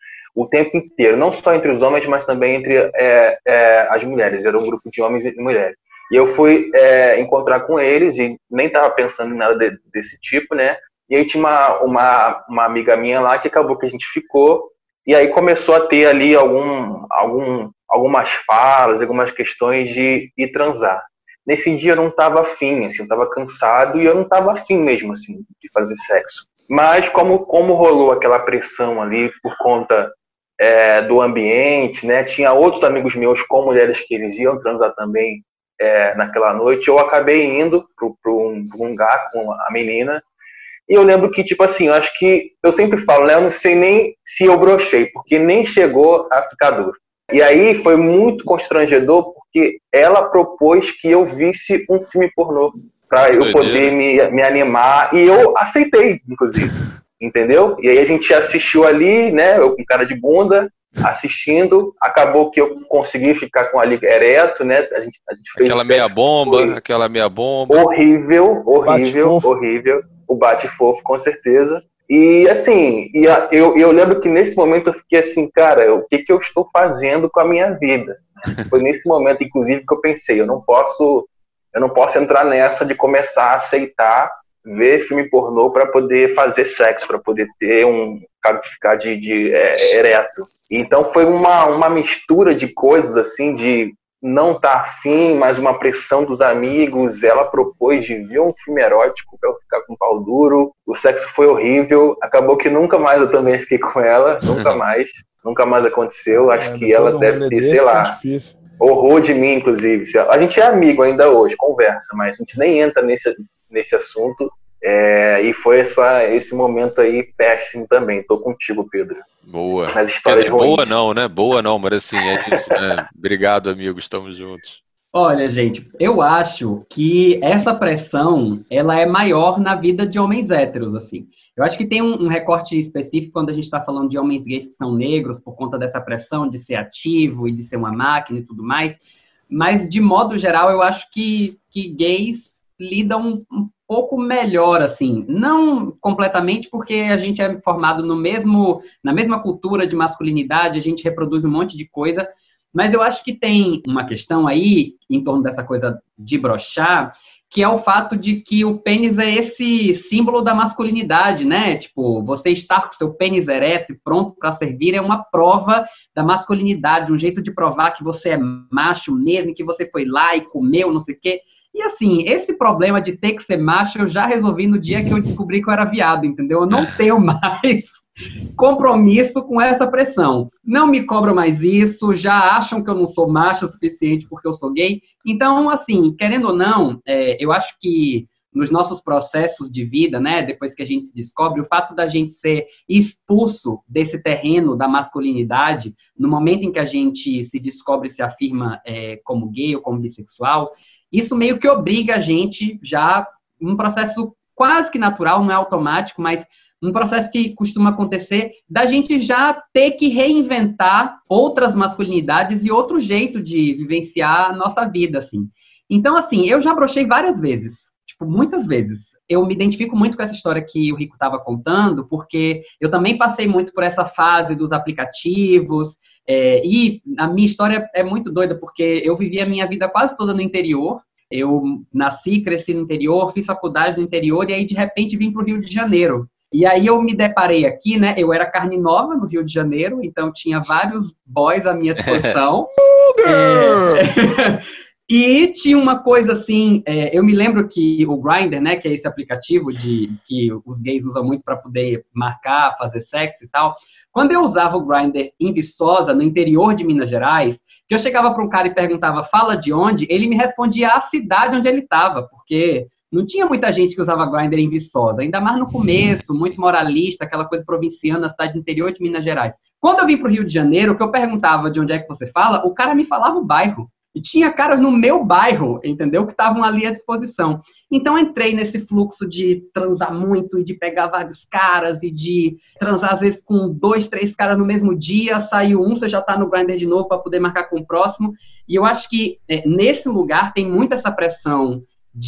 o tempo inteiro, não só entre os homens, mas também entre é, é, as mulheres. Era um grupo de homens e mulheres. E eu fui é, encontrar com eles e nem estava pensando em nada de, desse tipo, né? E aí tinha uma, uma, uma amiga minha lá que acabou que a gente ficou. E aí começou a ter ali algum, algum, algumas falas, algumas questões de ir transar. Nesse dia eu não estava afim, assim, eu estava cansado e eu não estava afim mesmo, assim, de fazer sexo. Mas como, como rolou aquela pressão ali por conta é, do ambiente, né? Tinha outros amigos meus com mulheres que eles iam transar também é, naquela noite, eu acabei indo para um lugar com a menina. E eu lembro que, tipo assim, eu acho que, eu sempre falo, né, eu não sei nem se eu brochei, porque nem chegou a ficar duro. E aí foi muito constrangedor, porque ela propôs que eu visse um filme pornô, pra eu poder me, me animar, e eu aceitei, inclusive, entendeu? E aí a gente assistiu ali, né, eu com cara de bunda, assistindo, acabou que eu consegui ficar com ali ereto, né, a gente, a gente fez aquela meia bomba, aquela meia bomba. Horrível, horrível, horrível. O bate-fofo, com certeza. E, assim, e a, eu, eu lembro que nesse momento eu fiquei assim, cara, o que, que eu estou fazendo com a minha vida? Foi nesse momento, inclusive, que eu pensei, eu não posso, eu não posso entrar nessa de começar a aceitar ver filme pornô para poder fazer sexo, para poder ter um, ficar de, de é, ereto. Então foi uma, uma mistura de coisas, assim, de não tá afim, mas uma pressão dos amigos. Ela propôs de ver um filme erótico pra eu ficar com pau duro. O sexo foi horrível. Acabou que nunca mais eu também fiquei com ela. Nunca mais. Nunca mais aconteceu. Acho é, que ela deve ter, sei lá, horror de mim, inclusive. A gente é amigo ainda hoje, conversa, mas a gente nem entra nesse, nesse assunto. É, e foi essa, esse momento aí péssimo também. Tô contigo, Pedro. Boa. Nas histórias Pedro, boa não, né? Boa não, mas assim, é isso, né? Obrigado, amigo. Estamos juntos. Olha, gente, eu acho que essa pressão, ela é maior na vida de homens héteros, assim. Eu acho que tem um, um recorte específico quando a gente está falando de homens gays que são negros, por conta dessa pressão de ser ativo e de ser uma máquina e tudo mais. Mas, de modo geral, eu acho que, que gays lidam um pouco melhor, assim. Não completamente, porque a gente é formado no mesmo, na mesma cultura de masculinidade, a gente reproduz um monte de coisa. Mas eu acho que tem uma questão aí, em torno dessa coisa de broxar, que é o fato de que o pênis é esse símbolo da masculinidade, né? Tipo, você estar com seu pênis ereto e pronto para servir é uma prova da masculinidade, um jeito de provar que você é macho mesmo, que você foi lá e comeu, não sei o quê. E assim, esse problema de ter que ser macho eu já resolvi no dia que eu descobri que eu era viado, entendeu? Eu não tenho mais compromisso com essa pressão. Não me cobram mais isso, já acham que eu não sou macho o suficiente porque eu sou gay. Então, assim, querendo ou não, é, eu acho que nos nossos processos de vida, né, depois que a gente se descobre, o fato da gente ser expulso desse terreno da masculinidade, no momento em que a gente se descobre e se afirma é, como gay ou como bissexual, isso meio que obriga a gente já, um processo quase que natural, não é automático, mas um processo que costuma acontecer da gente já ter que reinventar outras masculinidades e outro jeito de vivenciar a nossa vida, assim. Então, assim, eu já brochei várias vezes, tipo, muitas vezes. Eu me identifico muito com essa história que o Rico estava contando, porque eu também passei muito por essa fase dos aplicativos, é, e a minha história é muito doida, porque eu vivi a minha vida quase toda no interior. Eu nasci, cresci no interior, fiz faculdade no interior, e aí, de repente, vim para o Rio de Janeiro. E aí eu me deparei aqui, né, eu era carne nova no Rio de Janeiro, então tinha vários boys à minha disposição. é... E tinha uma coisa assim, é, eu me lembro que o Grindr, né, que é esse aplicativo de, que os gays usam muito para poder marcar, fazer sexo e tal, quando eu usava o Grindr em Viçosa, no interior de Minas Gerais, que eu chegava para um cara e perguntava, fala de onde, ele me respondia a cidade onde ele estava, porque não tinha muita gente que usava Grindr em Viçosa, ainda mais no começo, muito moralista, aquela coisa provinciana, cidade do interior de Minas Gerais. Quando eu vim para o Rio de Janeiro, que eu perguntava de onde é que você fala, o cara me falava o bairro. E tinha caras no meu bairro, entendeu? Que estavam ali à disposição. Então, entrei nesse fluxo de transar muito e de pegar vários caras e de transar, às vezes, com dois, três caras no mesmo dia. Saiu um, você já tá no Grindr de novo para poder marcar com o próximo. E eu acho que é, nesse lugar tem muito essa pressão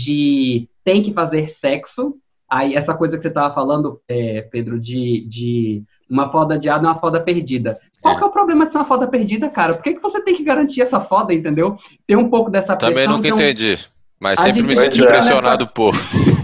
de tem que fazer sexo. Aí, essa coisa que você estava falando, é, Pedro, de, de uma foda adiada e uma foda perdida. Qual que é o problema de ser uma foda perdida, cara? Por que, que você tem que garantir essa foda, entendeu? Tem um pouco dessa pressão. Também nunca então, entendi, mas sempre me senti impressionado nessa... por...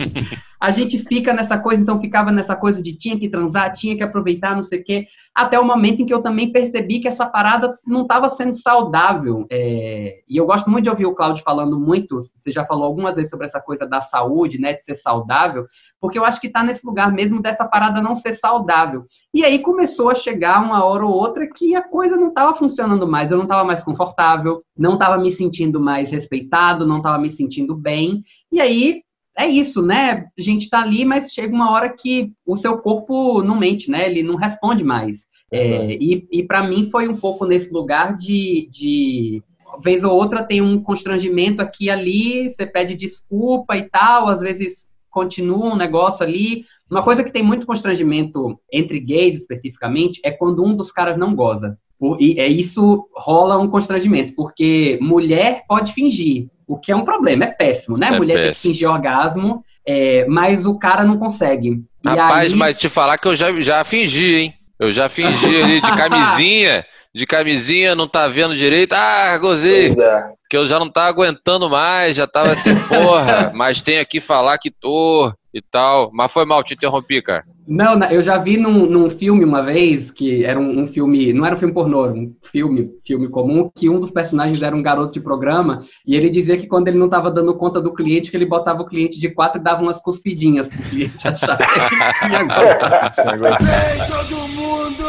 A gente fica nessa coisa, então ficava nessa coisa de tinha que transar, tinha que aproveitar, não sei o quê, até o momento em que eu também percebi que essa parada não estava sendo saudável. É... E eu gosto muito de ouvir o Cláudio falando muito, você já falou algumas vezes sobre essa coisa da saúde, né, de ser saudável, porque eu acho que está nesse lugar mesmo dessa parada não ser saudável. E aí começou a chegar uma hora ou outra que a coisa não estava funcionando mais, eu não estava mais confortável, não estava me sentindo mais respeitado, não estava me sentindo bem, e aí é isso, né? A gente tá ali, mas chega uma hora que o seu corpo não mente, né? Ele não responde mais. É, e e para mim foi um pouco nesse lugar de, de... vez ou outra tem um constrangimento aqui e ali, você pede desculpa e tal, às vezes continua um negócio ali. Uma coisa que tem muito constrangimento entre gays, especificamente, é quando um dos caras não goza. E é isso rola um constrangimento, porque mulher pode fingir, o que é um problema, é péssimo, né? É Mulher péssimo. Tem que fingir orgasmo, é, mas o cara não consegue. E Rapaz, aí... mas te falar que eu já, já fingi, hein? Eu já fingi ali de camisinha, de camisinha, não tá vendo direito. Ah, gozei. Que eu já não tava aguentando mais, já tava assim, porra, mas tem aqui falar que tô e tal. Mas foi mal, te interrompi, cara. Não, eu já vi num, num filme uma vez, que era um, um filme, não era um filme pornô, era um filme, filme comum, que um dos personagens era um garoto de programa, e ele dizia que quando ele não estava dando conta do cliente, que ele botava o cliente de quatro e dava umas cuspidinhas pro cliente achar que ele tinha gostado. Vem todo mundo!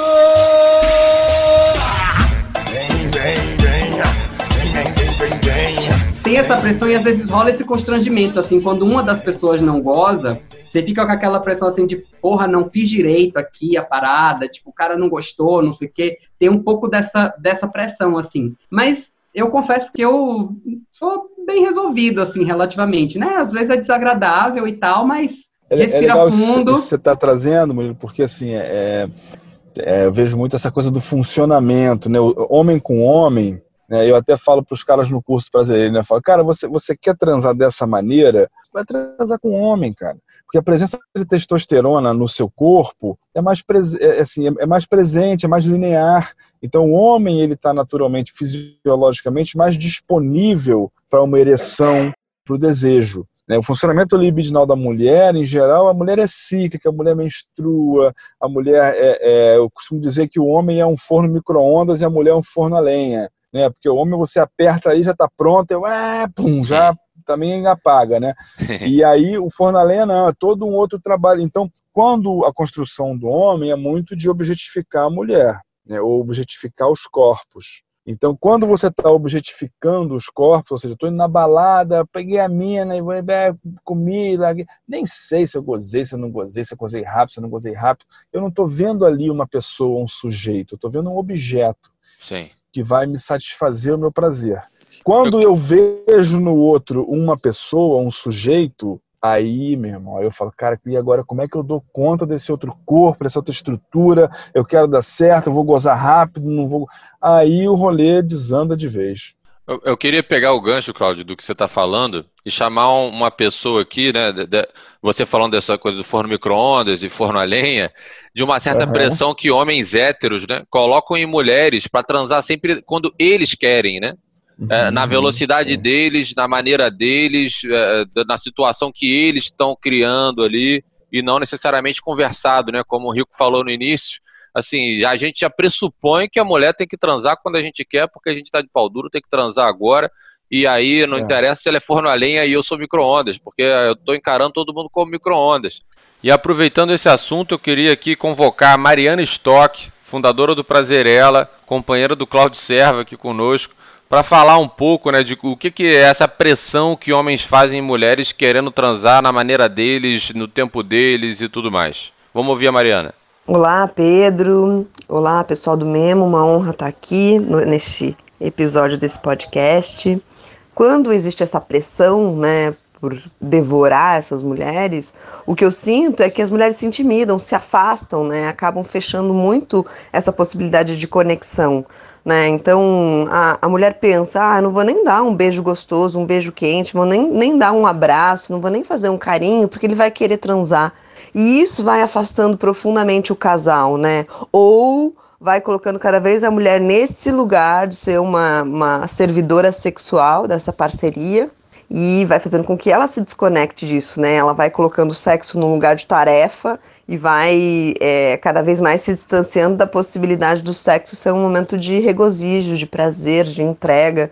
Vem, vem, vem, vem, vem, vem, vem. Tem essa pressão e às vezes rola esse constrangimento, assim, quando uma das pessoas não goza, você fica com aquela pressão assim de, porra, não fiz direito aqui a parada, tipo, o cara não gostou, não sei o quê. Tem um pouco dessa, dessa pressão, assim. Mas eu confesso que eu sou bem resolvido, assim, relativamente, né? Às vezes é desagradável e tal, mas é, respira é legal fundo. Isso que você está trazendo, Murilo, porque assim, é, é, eu vejo muito essa coisa do funcionamento, né? O homem com homem, né? Eu até falo para os caras no curso prazer, né? Eu falo, cara, você, você quer transar dessa maneira? Vai transar com homem, cara. Porque a presença de testosterona no seu corpo é mais, pres... é, assim, é mais presente, é mais linear. Então o homem ele está naturalmente, fisiologicamente, mais disponível para uma ereção, para o desejo. O funcionamento libidinal da mulher, em geral, a mulher é cíclica, a mulher menstrua, a mulher é, é, eu costumo dizer que o homem é um forno micro-ondas e a mulher é um forno a lenha, né? Porque o homem você aperta aí, já está pronto, eu, ah, pum, já também apaga, né? E aí o forno a lenha não, é todo um outro trabalho. Então, quando a construção do homem é muito de objetificar a mulher, né? Ou objetificar os corpos. Então, quando você está objetificando os corpos, ou seja, estou indo na balada, peguei a mina e vou, é, comi, larguei. Nem sei se eu gozei, se eu não gozei, se eu gozei rápido, se eu não gozei rápido. Eu não estou vendo ali uma pessoa, um sujeito, eu estou vendo um objeto. Sim. Que vai me satisfazer o meu prazer. Quando eu vejo no outro uma pessoa, um sujeito, aí, meu irmão, eu falo, cara, e agora como é que eu dou conta desse outro corpo, dessa outra estrutura? Eu quero dar certo, eu vou gozar rápido, não vou... Aí o rolê desanda de vez. Eu, eu queria pegar o gancho, Cláudio, do que você está falando e chamar um, uma pessoa aqui, né? De, de, você falando dessa coisa do forno micro-ondas e forno a lenha, de uma certa uhum. pressão que homens héteros, né, colocam em mulheres para transar sempre quando eles querem, né? Uhum, é, na velocidade sim. deles, na maneira deles, é, na situação que eles estão criando ali e não necessariamente conversado, né? Como o Rico falou no início. Assim, a gente já pressupõe que a mulher tem que transar quando a gente quer, porque a gente tá de pau duro, tem que transar agora, e aí não é. interessa se ela é forno a lenha e eu sou micro-ondas, porque eu tô encarando todo mundo como micro-ondas. E aproveitando esse assunto, eu queria aqui convocar a Mariana Stock, fundadora do Prazerela, companheira do Cláudio Serva aqui conosco, para falar um pouco, né, de o que, que é essa pressão que homens fazem em mulheres querendo transar na maneira deles, no tempo deles e tudo mais. Vamos ouvir a Mariana. Olá, Pedro. Olá, pessoal do Memo. Uma honra estar aqui no, neste episódio desse podcast. Quando existe essa pressão, né, por devorar essas mulheres, o que eu sinto é que as mulheres se intimidam, se afastam, né, acabam fechando muito essa possibilidade de conexão. Né? Então a, a mulher pensa, ah, não vou nem dar um beijo gostoso, um beijo quente, vou nem, nem dar um abraço, não vou nem fazer um carinho, porque ele vai querer transar. E isso vai afastando profundamente o casal, né? Ou vai colocando cada vez a mulher nesse lugar de ser uma, uma servidora sexual dessa parceria e vai fazendo com que ela se desconecte disso, né? Ela vai colocando o sexo num lugar de tarefa e vai é, cada vez mais se distanciando da possibilidade do sexo ser um momento de regozijo, de prazer, de entrega.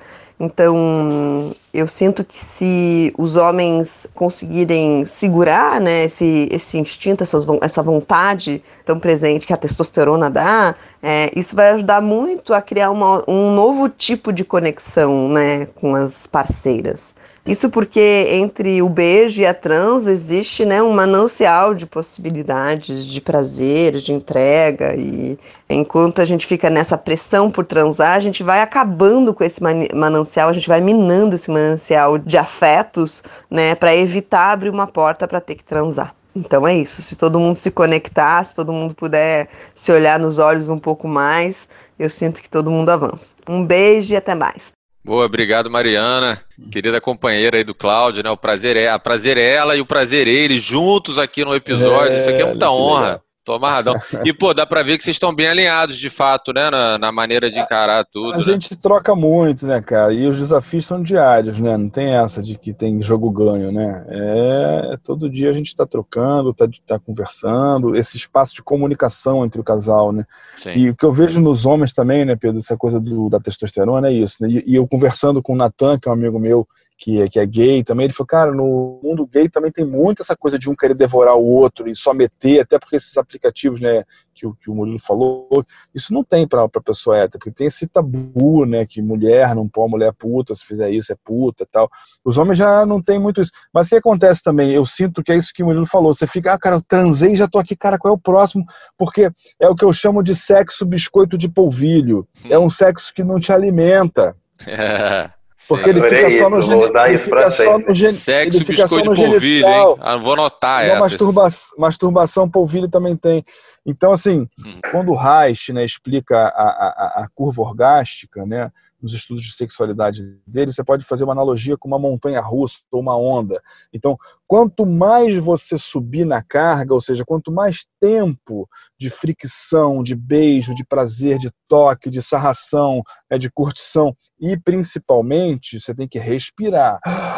Então, eu sinto que se os homens conseguirem segurar, né, esse, esse instinto, essas, essa vontade tão presente que a testosterona dá, é, isso vai ajudar muito a criar uma, um novo tipo de conexão, né, com as parceiras. Isso porque entre o beijo e a trans existe, né, um manancial de possibilidades, de prazer, de entrega, e enquanto a gente fica nessa pressão por transar, a gente vai acabando com esse manancial, a gente vai minando esse manancial de afetos, né, para evitar abrir uma porta para ter que transar. Então é isso, se todo mundo se conectar, se todo mundo puder se olhar nos olhos um pouco mais, eu sinto que todo mundo avança. Um beijo e até mais. Boa, obrigado, Mariana, querida companheira aí do Cláudio, né? O prazer é, a prazer é ela e o prazer é ele juntos aqui no episódio. É, isso aqui é muita honra. Legal. Tô amarradão. E, pô, dá pra ver que vocês estão bem alinhados, de fato, né? Na, na maneira de encarar tudo. A né? gente troca muito, né, cara? E os desafios são diários, né? Não tem essa de que tem jogo ganho, né? É, todo dia a gente tá trocando, tá, tá conversando, esse espaço de comunicação entre o casal, né? Sim. E o que eu vejo nos homens também, né, Pedro, essa coisa do, da testosterona é isso, né? E, e eu conversando com o Natan, que é um amigo meu, Que é, que é gay também, ele falou, cara, no mundo gay também tem muito essa coisa de um querer devorar o outro e só meter, até porque esses aplicativos, né, que o, que o Murilo falou, isso não tem pra, pra pessoa hétero, porque tem esse tabu, né, que mulher não pode, mulher é puta, se fizer isso é puta e tal. Os homens já não tem muito isso. Mas o que acontece também, eu sinto que é isso que o Murilo falou, você fica, ah, cara, eu transei, já tô aqui, cara, qual é o próximo? Porque é o que eu chamo de sexo biscoito de polvilho, é um sexo que não te alimenta. É. Porque ele fica só no genital. Ele fica só no gen... Sexo ele fica só no polvilho, genital. hein? Ah, não vou notar essa. Masturba... essa. Masturbação polvilho também tem. Então, assim, hum. quando o Reich, né, explica a, a, a curva orgástica, né, nos estudos de sexualidade dele, você pode fazer uma analogia com uma montanha-russa ou uma onda. Então, quanto mais você subir na carga, ou seja, quanto mais tempo de fricção, de beijo, de prazer, de toque, de sarração, né, de curtição, e principalmente, você tem que respirar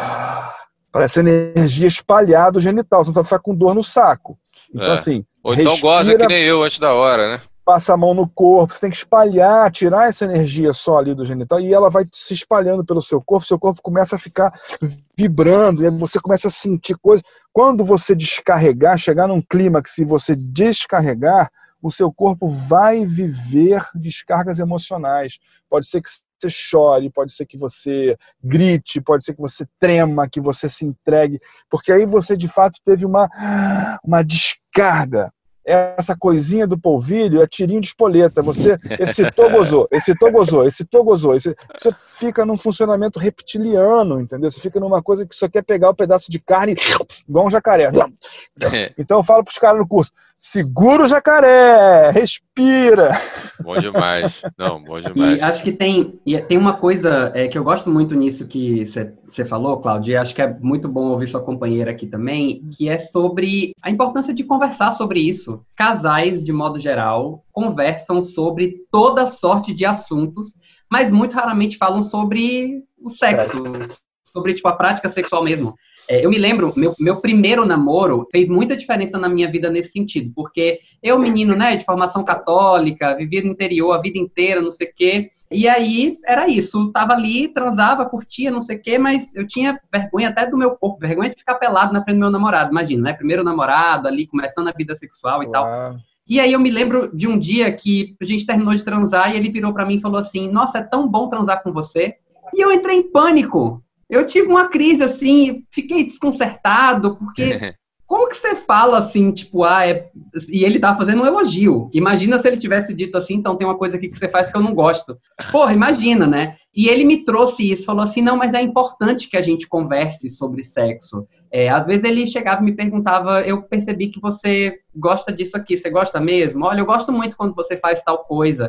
para essa energia espalhar do genital, você não vai ficar com dor no saco. Então, é. assim, ou então respira, goza que nem eu antes da hora, né? Passa a mão no corpo, você tem que espalhar, tirar essa energia só ali do genital e ela vai se espalhando pelo seu corpo, seu corpo começa a ficar vibrando e aí você começa a sentir coisas. Quando você descarregar, chegar num clímax, se você descarregar, o seu corpo vai viver descargas emocionais. Pode ser que você chore, pode ser que você grite, pode ser que você trema, que você se entregue, porque aí você de fato teve uma, uma descarga. Essa coisinha do polvilho é tirinho de espoleta. Você excitou, gozou, excitou, gozou, excitou, gozou. Você fica num funcionamento reptiliano, entendeu? Você fica numa coisa que só quer pegar um pedaço de carne igual um jacaré. Então eu falo pros caras no curso, segura o jacaré, respira. Bom demais. Não, bom demais. E acho que tem, tem uma coisa é, que eu gosto muito nisso que você falou, Cláudia, e acho que é muito bom ouvir sua companheira aqui também, que é sobre a importância de conversar sobre isso. Casais, de modo geral, conversam sobre toda sorte de assuntos, mas muito raramente falam sobre o sexo, sobre tipo, a prática sexual mesmo. É, eu me lembro, meu, meu primeiro namoro fez muita diferença na minha vida nesse sentido, porque eu, menino, né, de formação católica, vivia no interior a vida inteira, não sei o quê, e aí era isso, tava ali, transava, curtia, não sei o quê, mas eu tinha vergonha até do meu corpo, vergonha de ficar pelado na frente do meu namorado, imagina, né, primeiro namorado ali, começando a vida sexual e Uau. tal. E aí eu me lembro de um dia que a gente terminou de transar e ele virou pra mim e falou assim, nossa, é tão bom transar com você, e eu entrei em pânico. Eu tive uma crise, assim, fiquei desconcertado, porque como que você fala, assim, tipo, ah, é... e ele tá fazendo um elogio. Imagina se ele tivesse dito assim, então tem uma coisa aqui que você faz que eu não gosto. Porra, imagina, né? E ele me trouxe isso, falou assim, não, mas é importante que a gente converse sobre sexo. É, às vezes ele chegava e me perguntava, eu percebi que você gosta disso aqui, você gosta mesmo? Olha, eu gosto muito quando você faz tal coisa.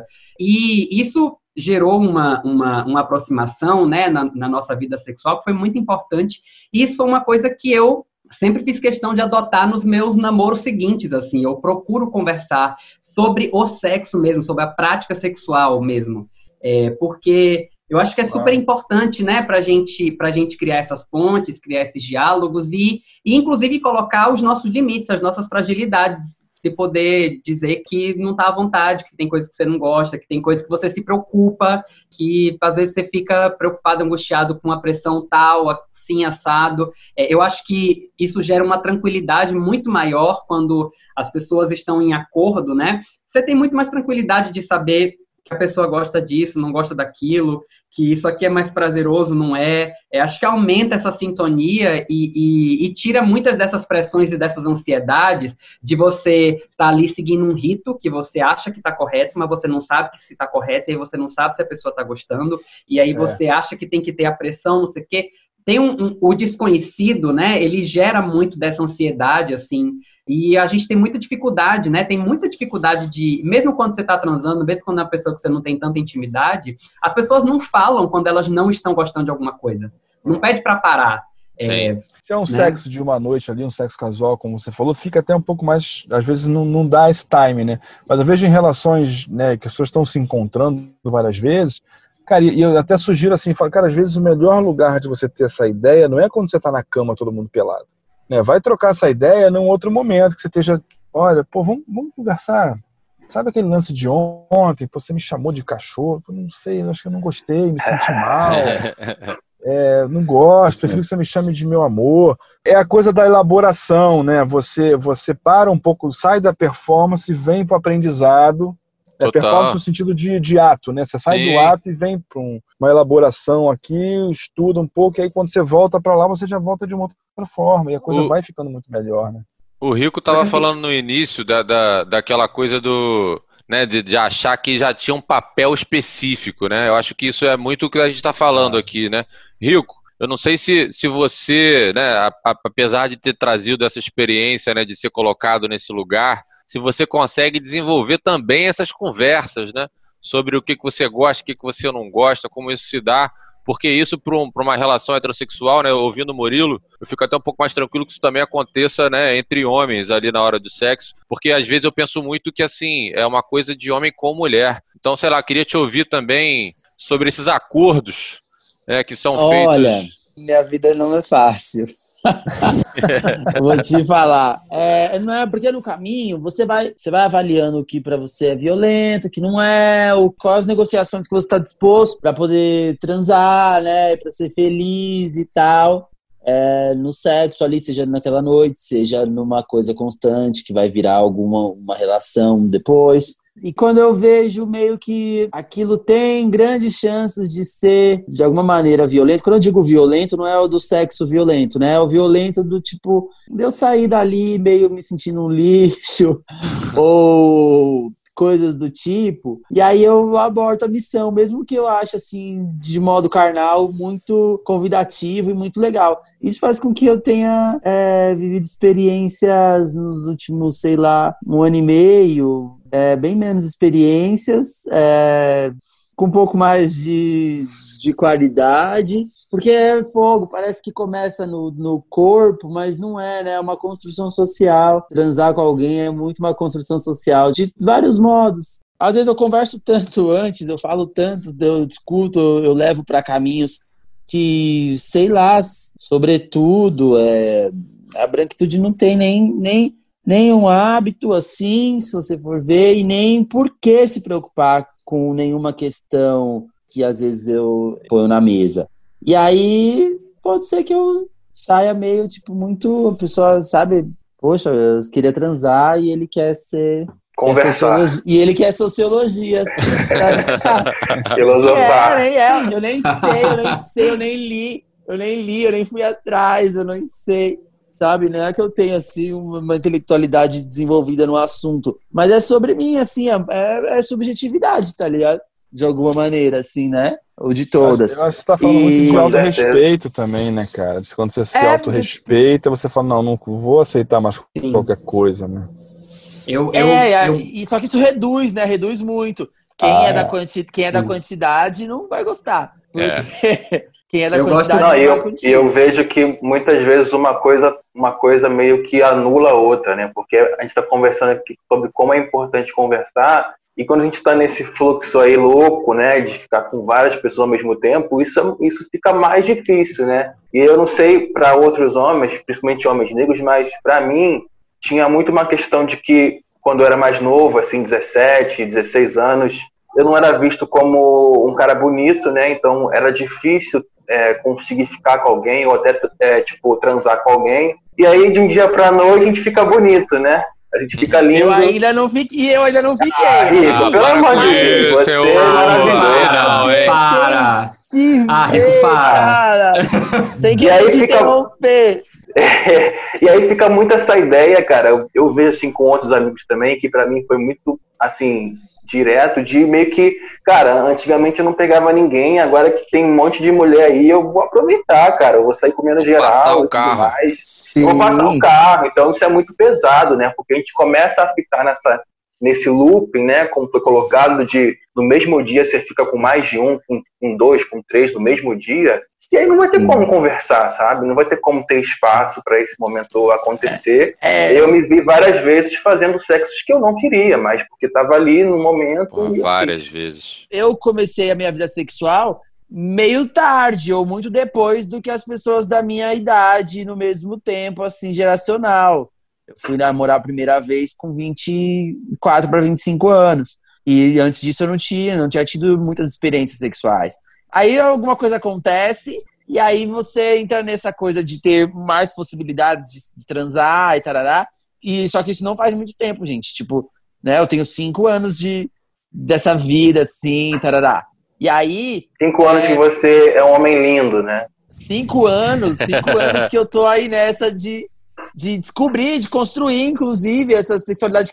E isso gerou uma, uma, uma aproximação, né, na, na nossa vida sexual que foi muito importante. E isso foi uma coisa que eu sempre fiz questão de adotar nos meus namoros seguintes, assim. Eu procuro conversar sobre o sexo mesmo, sobre a prática sexual mesmo. É, porque eu acho que é super importante, né, pra gente, pra gente criar essas pontes, criar esses diálogos e, e, inclusive, colocar os nossos limites, as nossas fragilidades. Se poder dizer que não tá à vontade, que tem coisas que você não gosta, que tem coisas que você se preocupa, que às vezes você fica preocupado, angustiado com a pressão tal, assim, assado. É, eu acho que isso gera uma tranquilidade muito maior quando as pessoas estão em acordo, né? Você tem muito mais tranquilidade de saber que a pessoa gosta disso, não gosta daquilo, que isso aqui é mais prazeroso, não é. é acho que aumenta essa sintonia e, e, e tira muitas dessas pressões e dessas ansiedades de você estar tá ali seguindo um rito que você acha que está correto, mas você não sabe se está correto, e aí você não sabe se a pessoa está gostando, e aí é. você acha que tem que ter a pressão, não sei o quê. Tem um, um, o desconhecido, né, ele gera muito dessa ansiedade, assim, e a gente tem muita dificuldade, né, tem muita dificuldade de, mesmo quando você está transando, mesmo quando é uma pessoa que você não tem tanta intimidade, as pessoas não falam quando elas não estão gostando de alguma coisa, não pede para parar. É, se é um né? sexo de uma noite ali, um sexo casual, como você falou, fica até um pouco mais, às vezes não, não dá esse time, né, mas eu vejo em relações, né, que as pessoas estão se encontrando várias vezes. Cara, e eu até sugiro assim, falo, cara, às vezes o melhor lugar de você ter essa ideia não é quando você tá na cama todo mundo pelado. Né? Vai trocar essa ideia num outro momento, que você esteja, olha, pô, vamos, vamos conversar. Sabe aquele lance de ontem, pô, você me chamou de cachorro? Pô, não sei, acho que eu não gostei, me senti mal. É, não gosto, prefiro que você me chame de meu amor. É a coisa da elaboração, né? Você, você para um pouco, sai da performance, vem pro aprendizado. É performance no sentido de, de ato, né? Você sai Sim. do ato e vem para um, uma elaboração aqui, estuda um pouco, e aí quando você volta para lá, você já volta de uma outra forma, e a coisa o, vai ficando muito melhor, né? O Rico estava falando no início da, da, daquela coisa do... né, de, de achar que já tinha um papel específico, né? Eu acho que isso é muito o que a gente está falando aqui, né? Rico, eu não sei se, se você, né, a, a, apesar de ter trazido essa experiência, né, de ser colocado nesse lugar, se você consegue desenvolver também essas conversas, né, sobre o que, que você gosta, o que, que você não gosta, como isso se dá, porque isso para um, uma relação heterossexual, né, ouvindo o Murilo, eu fico até um pouco mais tranquilo que isso também aconteça, né, entre homens ali na hora do sexo, porque às vezes eu penso muito que, assim, é uma coisa de homem com mulher. Então, sei lá, queria te ouvir também sobre esses acordos, né, que são Olha, feitos... Olha, minha vida não é fácil. Vou te falar. É, não é porque no caminho você vai, você vai avaliando o que pra você é violento, o que não é, o, quais as negociações que você está disposto pra poder transar, né, pra ser feliz e tal. É, no sexo ali, seja naquela noite, seja numa coisa constante que vai virar alguma uma relação depois. E quando eu vejo meio que aquilo tem grandes chances de ser, de alguma maneira, violento. Quando eu digo violento, não é o do sexo violento, né? É o violento do tipo, de eu sair dali meio me sentindo um lixo, ou coisas do tipo. E aí eu aborto a missão, mesmo que eu ache, assim, de modo carnal, muito convidativo e muito legal. Isso faz com que eu tenha é, vivido experiências nos últimos, sei lá, um ano e meio, É, bem menos experiências, é, com um pouco mais de, de qualidade, porque é fogo, parece que começa no, no corpo, mas não é, né? É uma construção social. Transar com alguém é muito uma construção social, de vários modos. Às vezes eu converso tanto antes, eu falo tanto, eu discuto, eu levo para caminhos que, sei lá, sobretudo, é, a branquitude não tem nem... nem nem um hábito assim, se você for ver, e nem por que se preocupar com nenhuma questão que às vezes eu ponho na mesa. E aí pode ser que eu saia meio, tipo, muito... A pessoa, sabe, poxa, eu queria transar e ele quer ser... Conversar. Quer e ele quer sociologia. Filosofar. É, é, eu nem sei, eu nem sei, eu nem li, eu nem li, eu nem fui atrás, eu nem sei. Sabe, não é que eu tenho, assim, uma intelectualidade desenvolvida no assunto, mas é sobre mim, assim, é, é subjetividade, tá ligado? De alguma maneira, assim, né? Ou de todas. Eu acho que você tá falando e... muito de autorrespeito também, né, cara? Quando você se é, autorrespeita, você fala, não, não vou aceitar mais Sim. qualquer coisa, né? Eu, eu, é, eu... E, só que isso reduz, né? Reduz muito. Quem, ah, é, da quanti... Quem é da quantidade não vai gostar. Porque... É. Quem é da eu quantidade gosto, não, não eu, vai E eu vejo que muitas vezes uma coisa, uma coisa meio que anula a outra, né? Porque a gente está conversando aqui sobre como é importante conversar, e quando a gente está nesse fluxo aí louco, né, de ficar com várias pessoas ao mesmo tempo, isso, isso fica mais difícil, né? E eu não sei para outros homens, principalmente homens negros, mas para mim tinha muito uma questão de que quando eu era mais novo, assim, dezessete, dezesseis anos, eu não era visto como um cara bonito, né? Então era difícil É, conseguir ficar com alguém ou até é, tipo, transar com alguém. E aí, de um dia pra noite, a gente fica bonito, né? A gente fica lindo. Eu ainda não fiquei. Eu ainda não fiquei. Ah, Rico, pelo amor de Deus, você é maravilhoso. Não, hein? Para! Ah, Rico, para! Sem querer te interromper. É, e aí fica muito essa ideia, cara. Eu, eu vejo assim com outros amigos também, que pra mim foi muito, assim... direto, de meio que, cara, antigamente eu não pegava ninguém, agora que tem um monte de mulher aí, eu vou aproveitar, cara, eu vou sair comendo geral, passar o carro. Mais. Vou passar o carro, então isso é muito pesado, né, porque a gente começa a ficar nessa, nesse looping, né, como foi colocado, de no mesmo dia você fica com mais de um, com, com dois, com três no mesmo dia, e aí não vai ter como conversar, sabe? Não vai ter como ter espaço para esse momento acontecer. É. Eu me vi várias vezes fazendo sexos que eu não queria, mas porque estava ali no momento. Pô, várias eu... vezes. Eu comecei a minha vida sexual meio tarde, ou muito depois do que as pessoas da minha idade, no mesmo tempo, assim, geracional. Eu fui namorar a primeira vez com vinte e quatro para vinte e cinco anos. E antes disso eu não tinha, não tinha tido muitas experiências sexuais. Aí alguma coisa acontece, e aí você entra nessa coisa de ter mais possibilidades de, de transar e tarará. E só que isso não faz muito tempo, gente. Tipo, né, eu tenho cinco anos de, dessa vida, assim, tarará. E aí... Cinco anos é, que você é um homem lindo, né? Cinco anos, cinco anos que eu tô aí nessa de... de descobrir, de construir, inclusive, essa sexualidade que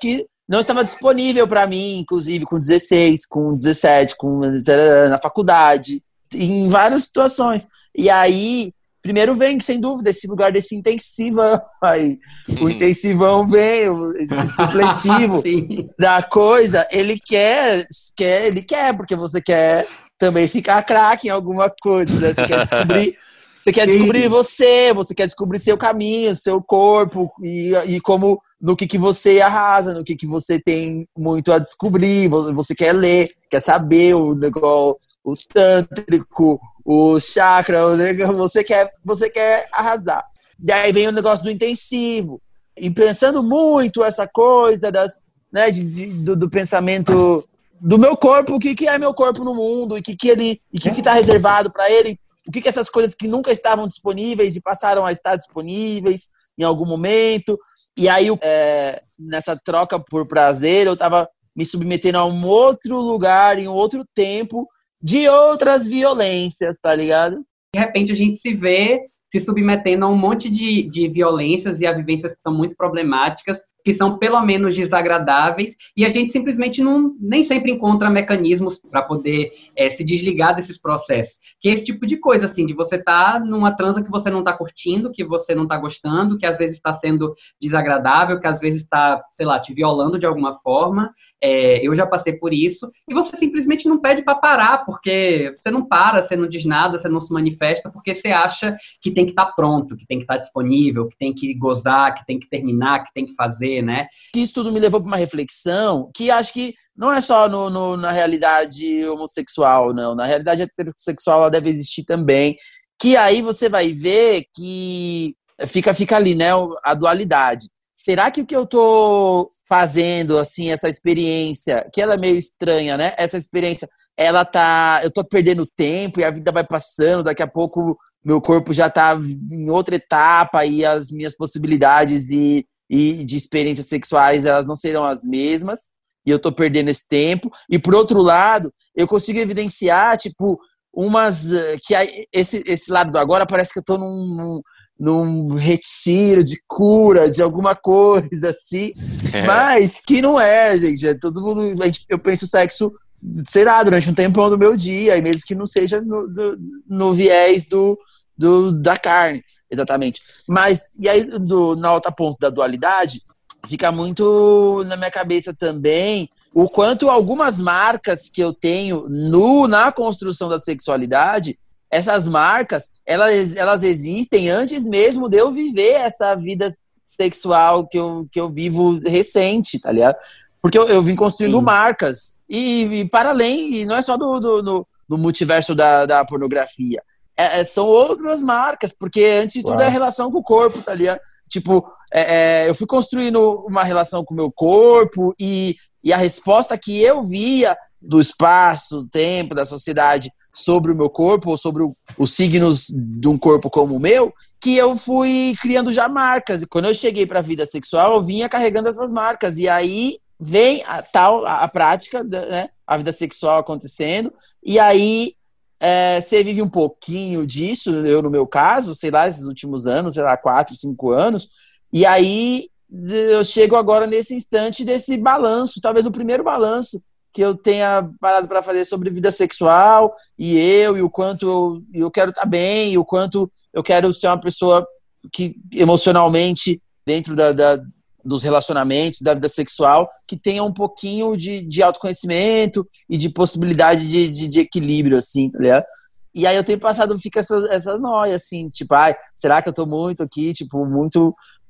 não estava disponível para mim, inclusive com dezesseis, com dezessete, com, na faculdade, em várias situações. E aí, primeiro vem, sem dúvida, esse lugar desse intensivão. Aí, o intensivão vem, o esse supletivo da coisa, ele quer, quer, ele quer, porque você quer também ficar craque em alguma coisa, né? Você quer descobrir, você quer descobrir você, você quer descobrir seu caminho, seu corpo, e, e como no que, que você arrasa, no que, que você tem muito a descobrir, você quer ler, quer saber o negócio, o tântrico, o chakra, o negócio, você quer, você quer arrasar. E aí vem o negócio do intensivo, e pensando muito essa coisa das, né, de, de, do, do pensamento do meu corpo, o que, que é meu corpo no mundo, e o que, que ele, e que está reservado para ele, o que, que essas coisas que nunca estavam disponíveis e passaram a estar disponíveis em algum momento. E aí, é, nessa troca por prazer, eu tava me submetendo a um outro lugar, em um outro tempo, de outras violências, tá ligado? De repente, a gente se vê se submetendo a um monte de, de violências e a vivências que são muito problemáticas, que são pelo menos desagradáveis, e a gente simplesmente não, nem sempre encontra mecanismos para poder é, se desligar desses processos. Que é esse tipo de coisa, assim, de você estar tá numa transa que você não está curtindo, que você não está gostando, que às vezes está sendo desagradável, que às vezes está, sei lá, te violando de alguma forma. É, eu já passei por isso, e você simplesmente não pede para parar, porque você não para, você não diz nada, você não se manifesta, porque você acha que tem que estar tá pronto, que tem que estar tá disponível, que tem que gozar, que tem que terminar, que tem que fazer, né? Isso tudo me levou para uma reflexão que acho que não é só no, no, na realidade homossexual, não. Na realidade heterossexual ela deve existir também, que aí você vai ver que fica, fica ali, né, a dualidade. Será que o que eu tô fazendo, assim, essa experiência, que ela é meio estranha, né? Essa experiência, ela tá... Eu tô perdendo tempo e a vida vai passando, daqui a pouco meu corpo já tá em outra etapa e as minhas possibilidades e, e de experiências sexuais, elas não serão as mesmas e eu tô perdendo esse tempo. E, por outro lado, eu consigo evidenciar, tipo, umas... que esse, esse lado do agora parece que eu tô num... num num retiro de cura, de alguma coisa assim, é. Mas que não é, gente, é todo mundo, eu penso sexo, sei lá, durante um tempão do meu dia, e mesmo que não seja no, do, no viés do, do, da carne, exatamente, mas, e aí, do, na outra ponta da dualidade, fica muito na minha cabeça também, o quanto algumas marcas que eu tenho no, na construção da sexualidade, essas marcas, elas, elas existem antes mesmo de eu viver essa vida sexual que eu, que eu vivo recente, tá ligado? Porque eu, eu vim construindo Sim. marcas. E, e para além, e não é só do, do, do, do multiverso da, da pornografia. É, é, são outras marcas, porque antes de tudo é a relação com o corpo, tá ligado? Tipo, é, é, eu fui construindo uma relação com o meu corpo e, e a resposta que eu via do espaço, do tempo, da sociedade sobre o meu corpo, ou sobre o, os signos de um corpo como o meu, que eu fui criando já marcas. E quando eu cheguei para a vida sexual, eu vinha carregando essas marcas. E aí vem a tal a, a prática, né, a vida sexual acontecendo. E aí é, você vive um pouquinho disso, eu no meu caso, sei lá, esses últimos anos, sei lá, quatro, cinco anos. E aí eu chego agora nesse instante desse balanço, talvez o primeiro balanço que eu tenha parado para fazer sobre vida sexual, e eu, e o quanto eu, eu quero estar bem, e o quanto eu quero ser uma pessoa que emocionalmente, dentro da, da, dos relacionamentos, da vida sexual, que tenha um pouquinho de, de autoconhecimento e de possibilidade de, de, de equilíbrio, assim, tá ligado? E aí eu tenho passado, fica essa, essa noia, assim, tipo, ai, será que eu tô muito aqui, tipo, muito...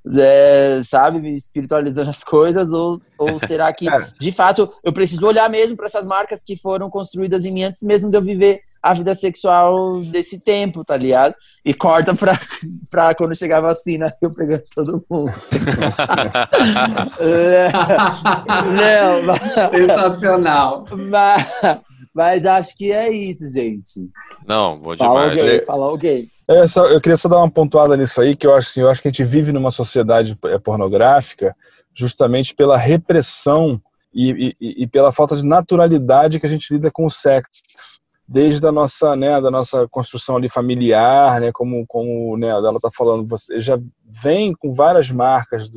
É, sabe, espiritualizando as coisas, ou, ou será que, de fato, eu preciso olhar mesmo para essas marcas que foram construídas em mim antes mesmo de eu viver a vida sexual desse tempo, tá ligado? E corta pra, pra quando chegar a vacina, eu pegando todo mundo. Não, mas, sensacional. Mas, mas acho que é isso, gente. Não, bom fala demais. Alguém, fala alguém. É, só, eu queria só dar uma pontuada nisso aí, que eu acho, assim, eu acho que a gente vive numa sociedade pornográfica justamente pela repressão e, e, e pela falta de naturalidade que a gente lida com o sexo. Desde a nossa, né, da nossa construção ali familiar, né, como, como né, ela está falando, você já vem com várias marcas do, do,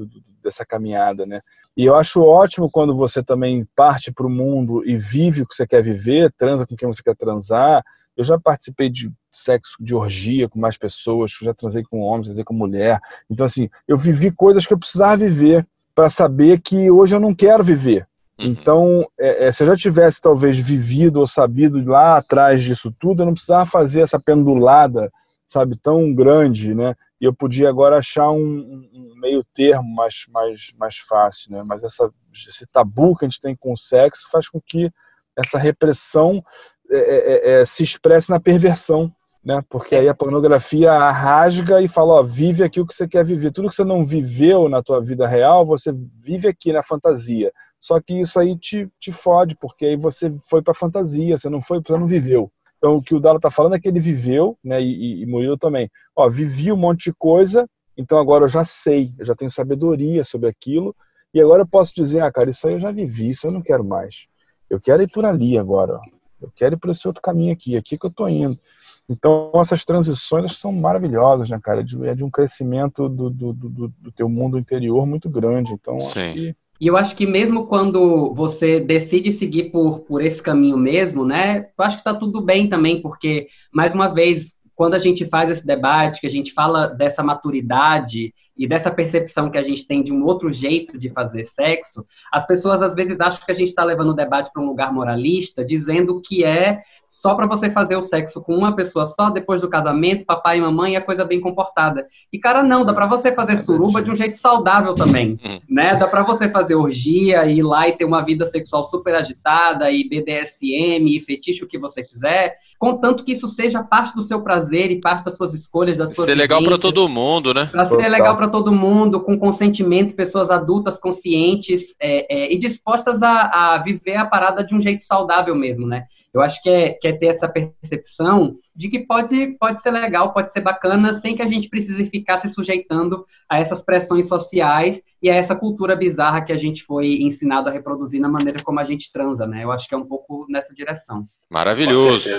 dessa caminhada, né? E eu acho ótimo quando você também parte para o mundo e vive o que você quer viver, transa com quem você quer transar. Eu já participei de sexo, de orgia com mais pessoas, já transei com homens, transei com mulher. Então, assim, eu vivi coisas que eu precisava viver para saber que hoje eu não quero viver. Uhum. Então, é, é, se eu já tivesse talvez vivido ou sabido lá atrás disso tudo, eu não precisava fazer essa pendulada, sabe, tão grande, né? E eu podia agora achar um, um meio termo mais, mais, mais fácil, né? Mas essa, esse tabu que a gente tem com o sexo faz com que essa repressão é, é, é, se expresse na perversão, né? Porque aí a pornografia a rasga e fala, ó, vive aqui o que você quer viver. Tudo que você não viveu na tua vida real, você vive aqui na fantasia. Só que isso aí te, te fode, porque aí você foi pra fantasia, você não foi, você não viveu. Então o que o Dalo tá falando é que ele viveu, né, e, e Murilo também. Ó, vivi um monte de coisa, então agora eu já sei, eu já tenho sabedoria sobre aquilo, e agora eu posso dizer, ah, cara, isso aí eu já vivi, isso eu não quero mais. Eu quero ir por ali agora, ó. Eu quero ir por esse outro caminho aqui, aqui que eu tô indo. Então essas transições são maravilhosas, né, cara? É de, é de um crescimento do, do, do, do teu mundo interior muito grande. Então Sim. acho que E eu acho que mesmo quando você decide seguir por, por esse caminho mesmo, né, eu acho que tá tudo bem também, porque, mais uma vez, quando a gente faz esse debate, que a gente fala dessa maturidade e dessa percepção que a gente tem de um outro jeito de fazer sexo, as pessoas às vezes acham que a gente está levando o debate para um lugar moralista, dizendo que é só para você fazer o sexo com uma pessoa só, depois do casamento, papai e mamãe, é coisa bem comportada. E, cara, não, dá para você fazer suruba de um jeito saudável também, né? Dá para você fazer orgia e ir lá e ter uma vida sexual super agitada, e B D S M, e fetiche, o que você quiser, contanto que isso seja parte do seu prazer e parte das suas escolhas, das suas ser legal para todo mundo, né? Para ser legal para todo mundo, com consentimento, pessoas adultas, conscientes é, é, e dispostas a, a viver a parada de um jeito saudável mesmo, né? Eu acho que é, que é ter essa percepção de que pode, pode ser legal, pode ser bacana, sem que a gente precise ficar se sujeitando a essas pressões sociais e a essa cultura bizarra que a gente foi ensinado a reproduzir na maneira como a gente transa, né? Eu acho que é um pouco nessa direção. Maravilhoso.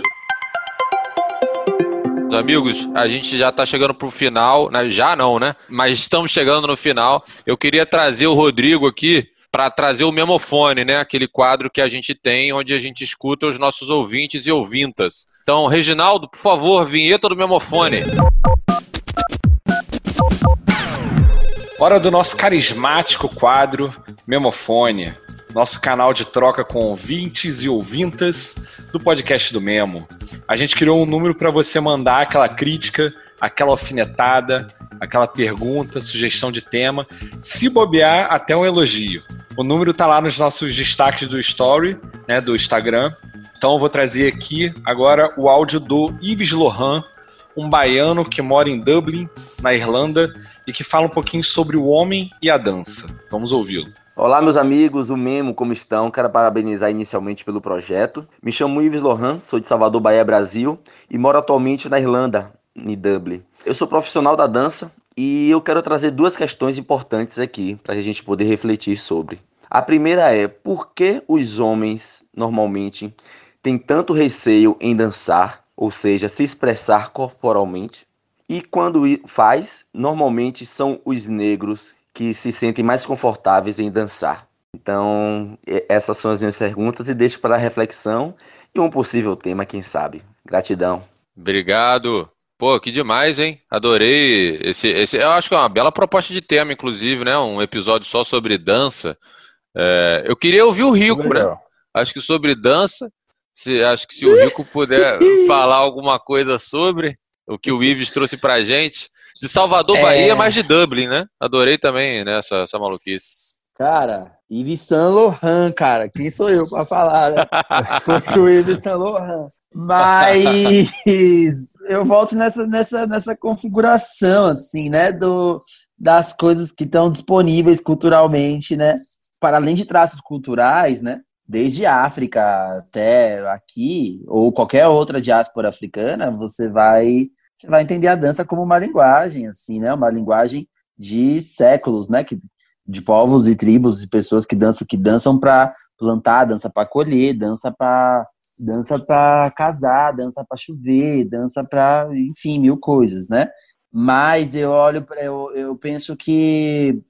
Amigos, a gente já está chegando para o final, né? Já não, né? Mas estamos chegando no final. Eu queria trazer o Rodrigo aqui para trazer o Memofone, né? Aquele quadro que a gente tem, onde a gente escuta os nossos ouvintes e ouvintas. Então, Reginaldo, por favor, vinheta do Memofone. Hora do nosso carismático quadro Memofone, nosso canal de troca com ouvintes e ouvintas do podcast do Memo. A gente criou um número para você mandar aquela crítica, aquela alfinetada, aquela pergunta, sugestão de tema, se bobear até um elogio. O número tá lá nos nossos destaques do Story, né, do Instagram. Então eu vou trazer aqui agora o áudio do Yves Lohan, um baiano que mora em Dublin, na Irlanda, e que fala um pouquinho sobre o homem e a dança. Vamos ouvi-lo. Olá, meus amigos, o Memo, como estão? Quero parabenizar inicialmente pelo projeto. Me chamo Yves Lohan, sou de Salvador, Bahia, Brasil, e moro atualmente na Irlanda, em Dublin. Eu sou profissional da dança e eu quero trazer duas questões importantes aqui para a gente poder refletir sobre. A primeira é, por que os homens, normalmente, têm tanto receio em dançar, ou seja, se expressar corporalmente? E quando faz, normalmente são os negros que se sentem mais confortáveis em dançar. Então, essas são as minhas perguntas e deixo para a reflexão e um possível tema, quem sabe. Gratidão. Obrigado. Pô, que demais, hein? Adorei esse, esse... Eu acho que é uma bela proposta de tema, inclusive, né? Um episódio só sobre dança. É, eu queria ouvir o Rico, né? Acho que sobre dança, se, acho que se o Rico puder falar alguma coisa sobre o que o Ives trouxe pra gente. De Salvador, é... Bahia, mas de Dublin, né? Adorei também, né, essa, essa maluquice. Cara, Yves Saint Laurent, cara. Quem sou eu pra falar, né? Curte o Yves Saint Laurent. Mas eu volto nessa, nessa, nessa configuração, assim, né? Do, das coisas que estão disponíveis culturalmente, né? Para além de traços culturais, né? Desde a África até aqui, ou qualquer outra diáspora africana, você vai... Você vai entender a dança como uma linguagem, assim, né? Uma linguagem de séculos, né? Que, de povos e tribos e pessoas que dançam, que dançam para plantar, dança para colher, dança para dança para casar, dança para chover, dança para, enfim, mil coisas, né? Mas eu olho para eu, eu penso que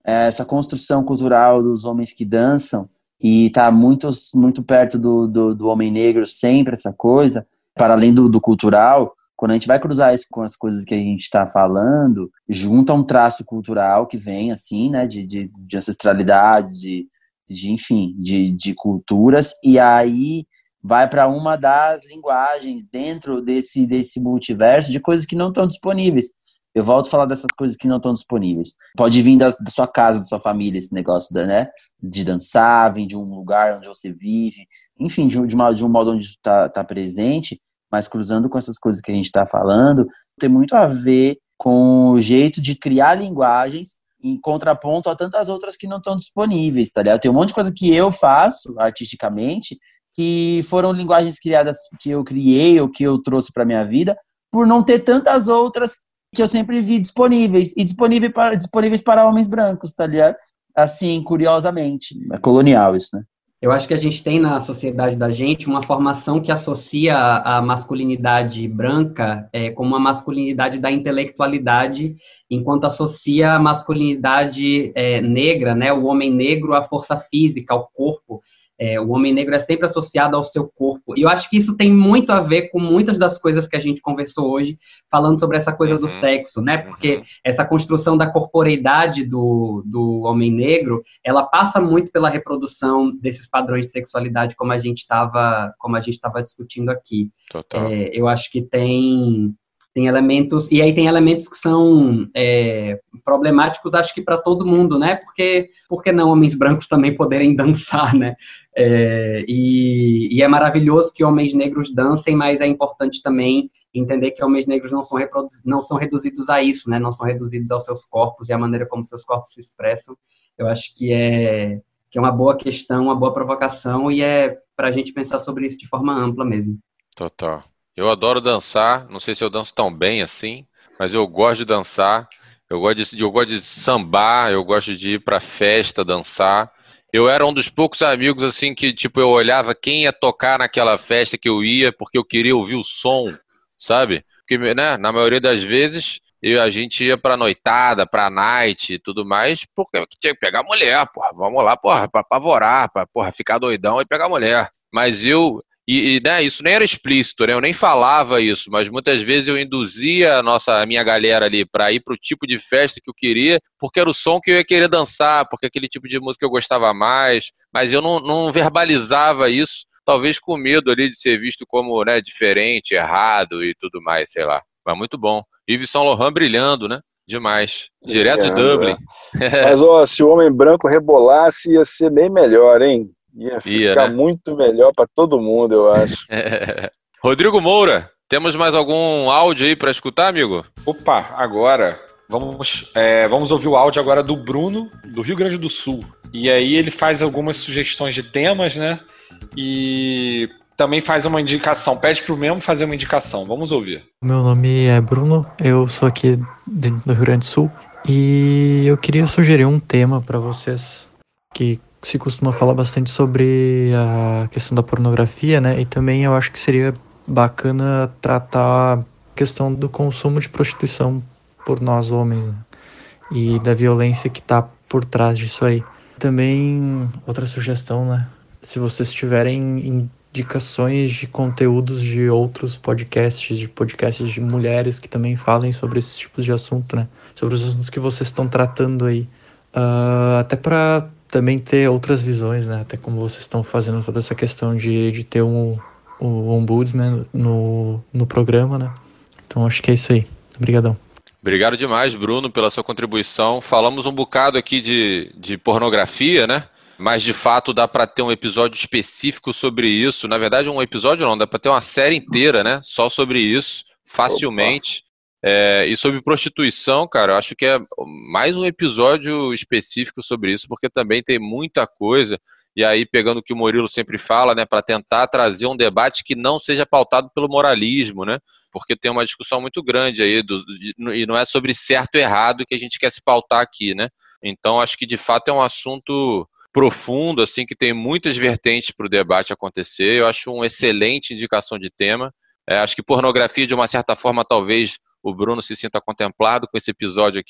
essa construção cultural dos homens que dançam, e tá muito, muito perto do, do, do homem negro sempre, essa coisa, para além do, do cultural, quando a gente vai cruzar isso com as coisas que a gente está falando, junta um traço cultural que vem, assim, né, de, de, de ancestralidades, de, de, enfim, de, de culturas, e aí vai para uma das linguagens dentro desse, desse multiverso de coisas que não estão disponíveis. Eu volto a falar dessas coisas que não estão disponíveis. Pode vir da, da sua casa, da sua família, esse negócio da, né, de dançar, vem de um lugar onde você vive, enfim, de, de, uma, de um modo onde está tá presente, mas cruzando com essas coisas que a gente está falando, tem muito a ver com o jeito de criar linguagens em contraponto a tantas outras que não estão disponíveis, tá ligado? Tem um monte de coisa que eu faço artisticamente que foram linguagens criadas que eu criei ou que eu trouxe para minha vida por não ter tantas outras que eu sempre vi disponíveis, e disponíveis para, disponíveis para homens brancos, tá ligado? Assim, curiosamente. É colonial isso, né? Eu acho que a gente tem na sociedade da gente uma formação que associa a masculinidade branca é, como uma masculinidade da intelectualidade, enquanto associa a masculinidade é, negra, né, o homem negro à força física, ao corpo. É, o homem negro é sempre associado ao seu corpo. E eu acho que isso tem muito a ver com muitas das coisas que a gente conversou hoje, falando sobre essa coisa do sexo, né? Porque essa construção da corporeidade do, do homem negro, ela passa muito pela reprodução desses padrões de sexualidade, como a gente estava como a gente estava discutindo aqui. Total. É, eu acho que tem... Tem elementos, e aí tem elementos que são é, problemáticos, acho que para todo mundo, né? Porque, por que não homens brancos também poderem dançar, né? É, e, e é maravilhoso que homens negros dancem, mas é importante também entender que homens negros não são, não são reduzidos a isso, né? Não são reduzidos aos seus corpos e à maneira como seus corpos se expressam. Eu acho que é, que é uma boa questão, uma boa provocação, e é para a gente pensar sobre isso de forma ampla mesmo. Total. Eu adoro dançar, não sei se eu danço tão bem assim, mas eu gosto de dançar, eu gosto de, eu gosto de sambar, eu gosto de ir pra festa, dançar. Eu era um dos poucos amigos assim que, tipo, eu olhava quem ia tocar naquela festa que eu ia, porque eu queria ouvir o som, sabe? Porque, né, na maioria das vezes, eu, a gente ia pra noitada, pra night e tudo mais, porque tinha que pegar mulher, porra, vamos lá, porra, pra apavorar, pra, porra, ficar doidão e pegar mulher. Mas eu... E, e né, isso nem era explícito, né? Eu nem falava isso, mas muitas vezes eu induzia a, nossa, a minha galera ali para ir para o tipo de festa que eu queria, porque era o som que eu ia querer dançar, porque aquele tipo de música eu gostava mais, mas eu não, não verbalizava isso, talvez com medo ali de ser visto como, né, diferente, errado e tudo mais, sei lá. Mas muito bom. Yves Saint Laurent brilhando, né? Demais. Direto de Dublin. É. Mas, ó, se o homem branco rebolasse, ia ser bem melhor, hein? Ia ficar Ia, né? Muito melhor para todo mundo, eu acho. Rodrigo Moura, temos mais algum áudio aí para escutar, amigo? Opa, agora vamos, é, vamos ouvir o áudio agora do Bruno, do Rio Grande do Sul. E aí ele faz algumas sugestões de temas, né? E também faz uma indicação, pede pro Memo fazer uma indicação. Vamos ouvir. Meu nome é Bruno, eu sou aqui do Rio Grande do Sul e eu queria sugerir um tema para vocês que se costuma falar bastante sobre a questão da pornografia, né? E também eu acho que seria bacana tratar a questão do consumo de prostituição por nós homens, né? E da violência que tá por trás disso aí. Também, outra sugestão, né? Se vocês tiverem indicações de conteúdos de outros podcasts, de podcasts de mulheres que também falem sobre esses tipos de assunto, né? Sobre os assuntos que vocês estão tratando aí. Uh, até para também ter outras visões, né? Até como vocês estão fazendo toda essa questão de, de ter um, um ombudsman no, no programa, né? Então acho que é isso aí. Obrigadão. Obrigado demais, Bruno, pela sua contribuição. Falamos um bocado aqui de, de pornografia, né? Mas de fato dá para ter um episódio específico sobre isso. Na verdade, um episódio não, dá para ter uma série inteira, né? Só sobre isso, facilmente. É, e sobre prostituição, cara, eu acho que é mais um episódio específico sobre isso, porque também tem muita coisa, e aí pegando o que o Murilo sempre fala, né, para tentar trazer um debate que não seja pautado pelo moralismo, né, porque tem uma discussão muito grande aí, do, e não é sobre certo e errado que a gente quer se pautar aqui, né, então acho que de fato é um assunto profundo, assim, que tem muitas vertentes para o debate acontecer. Eu acho uma excelente indicação de tema. É, acho que pornografia, de uma certa forma, talvez o Bruno se sinta contemplado com esse episódio aqui,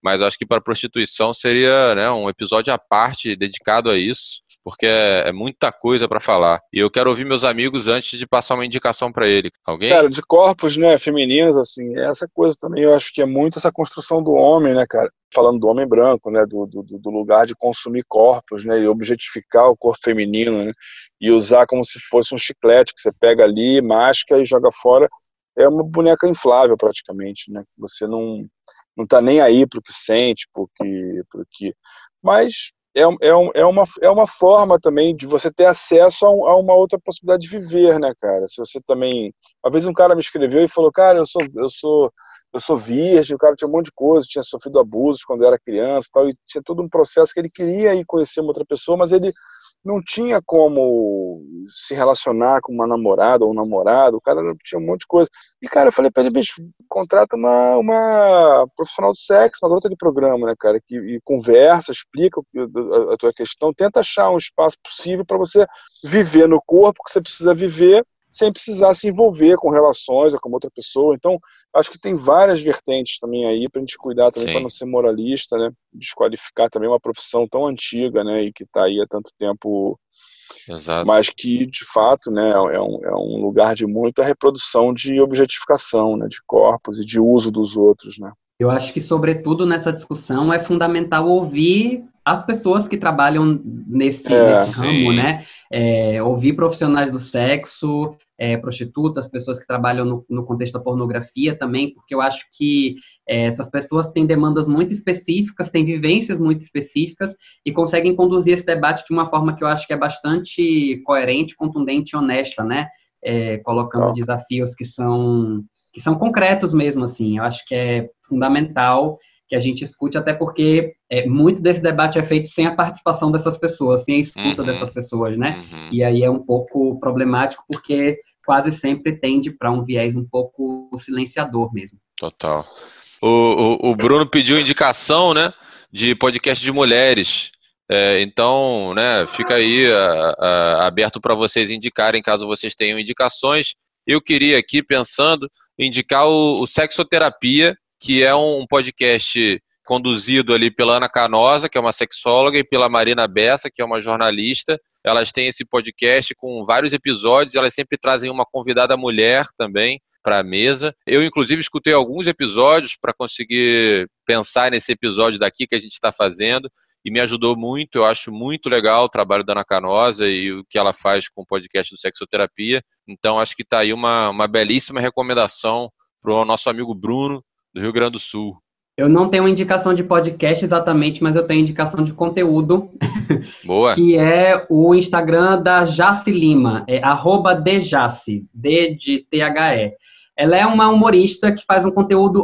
mas acho que para prostituição seria, né, um episódio à parte dedicado a isso, porque é, é muita coisa para falar. E eu quero ouvir meus amigos antes de passar uma indicação para ele. Alguém? Cara, de corpos, né, femininos, assim, essa coisa também eu acho que é muito essa construção do homem, né, cara? Falando do homem branco, né, do, do, do lugar de consumir corpos, né, e objetificar o corpo feminino, né, e usar como se fosse um chiclete que você pega ali, masca e joga fora. É uma boneca inflável praticamente, né? Você não não tá nem aí pro que sente, porque porque mas é, é, é, uma, é uma forma também de você ter acesso a, um, a uma outra possibilidade de viver, né, cara? Se você também... Uma vez um cara me escreveu e falou, cara, eu sou, eu sou, eu sou virgem, o cara tinha um monte de coisa, tinha sofrido abusos quando era criança e tal, e tinha todo um processo que ele queria ir conhecer uma outra pessoa, mas ele não tinha como se relacionar com uma namorada ou um namorado, o cara tinha um monte de coisa. E, cara, eu falei pra ele, bicho, contrata uma, uma profissional do sexo, uma garota de programa, né, cara, que e conversa, explica a, a tua questão, tenta achar um espaço possível para você viver no corpo que você precisa viver, sem precisar se envolver com relações ou com outra pessoa. Então, acho que tem várias vertentes também aí pra gente cuidar também, para não ser moralista, né? Desqualificar também uma profissão tão antiga, né? E que tá aí há tanto tempo. Exato. Mas que, de fato, né, é um, é um lugar de muita reprodução de objetificação, né? De corpos e de uso dos outros, né? Eu acho que, sobretudo, nessa discussão é fundamental ouvir as pessoas que trabalham nesse, É, nesse ramo, né? É, ouvir profissionais do sexo, é, prostitutas, pessoas que trabalham no, no contexto da pornografia também, porque eu acho que é, essas pessoas têm demandas muito específicas, têm vivências muito específicas e conseguem conduzir esse debate de uma forma que eu acho que é bastante coerente, contundente e honesta, né? É, colocando Tá. desafios que são... que são concretos mesmo, assim. Eu acho que é fundamental que a gente escute, até porque é, muito desse debate é feito sem a participação dessas pessoas, sem a escuta Uhum. dessas pessoas, né? Uhum. E aí é um pouco problemático, porque quase sempre tende para um viés um pouco silenciador mesmo. Total. O, o, o Bruno pediu indicação, né, de podcast de mulheres. É, então, né, fica aí a, a, aberto para vocês indicarem, caso vocês tenham indicações. Eu queria aqui, pensando, indicar o, o Sexoterapia, que é um podcast conduzido ali pela Ana Canosa, que é uma sexóloga, e pela Marina Bessa, que é uma jornalista. Elas têm esse podcast com vários episódios, elas sempre trazem uma convidada mulher também para a mesa. Eu, inclusive, escutei alguns episódios para conseguir pensar nesse episódio daqui que a gente está fazendo, e me ajudou muito. Eu acho muito legal o trabalho da Ana Canosa e o que ela faz com o podcast do Sexoterapia. Então, acho que está aí uma, uma belíssima recomendação para o nosso amigo Bruno, do Rio Grande do Sul. Eu não tenho indicação de podcast exatamente, mas eu tenho indicação de conteúdo. Boa. Que é o Instagram da Jaci Lima, é arroba Dejaci, D de T H E. Ela é uma humorista que faz um conteúdo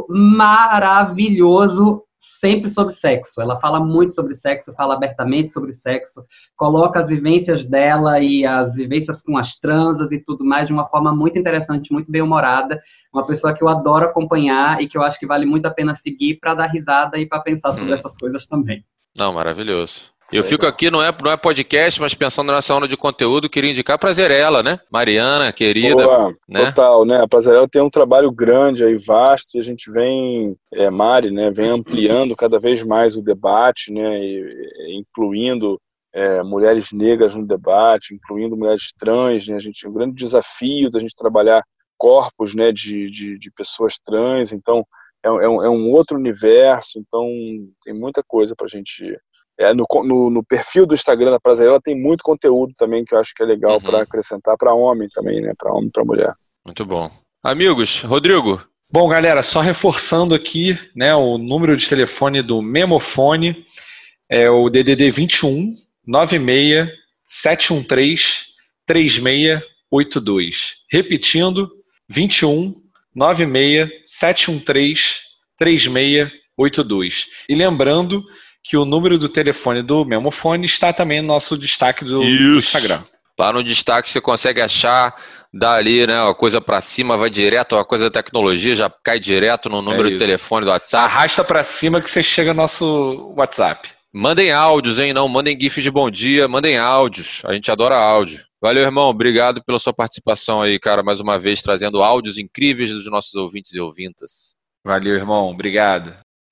maravilhoso, sempre sobre sexo. Ela fala muito sobre sexo, fala abertamente sobre sexo, coloca as vivências dela e as vivências com as transas e tudo mais de uma forma muito interessante, muito bem-humorada. Uma pessoa que eu adoro acompanhar e que eu acho que vale muito a pena seguir para dar risada e para pensar sobre hum. essas coisas também. Não, maravilhoso. Eu fico aqui, não é, não é podcast, mas pensando nessa onda de conteúdo, queria indicar a Prazerela, né? Mariana, querida. Boa, né? Total, né? A Prazerela tem um trabalho grande aí, vasto, e a gente vem, é, Mari, né, vem ampliando cada vez mais o debate, né, e, e, incluindo é, mulheres negras no debate, incluindo mulheres trans, né? A gente tem um grande desafio da gente trabalhar corpos, né, de, de, de pessoas trans, então é, é, um, é um outro universo, então tem muita coisa pra gente... É, no, no, no perfil do Instagram da Prazerela tem muito conteúdo também que eu acho que é legal uhum. para acrescentar para homem também, né? Para homem e para mulher. Muito bom. Amigos, Rodrigo. Bom, galera, só reforçando aqui, né, o número de telefone do Memofone é o D D D vinte e um, nove seis, sete um três, três seis oito dois. Repetindo, vinte e um, nove seis, sete um três, três seis oito dois. E lembrando que o número do telefone do Memofone está também no nosso destaque do, do Instagram. Lá no destaque você consegue achar, dá ali, né, a coisa para cima, vai direto, a coisa da tecnologia já cai direto no número é de telefone do WhatsApp. Arrasta para cima que você chega no nosso WhatsApp. Mandem áudios, hein? Não mandem gifs de bom dia, mandem áudios. A gente adora áudio. Valeu, irmão. Obrigado pela sua participação aí, cara, mais uma vez, trazendo áudios incríveis dos nossos ouvintes e ouvintas. Valeu, irmão. Obrigado.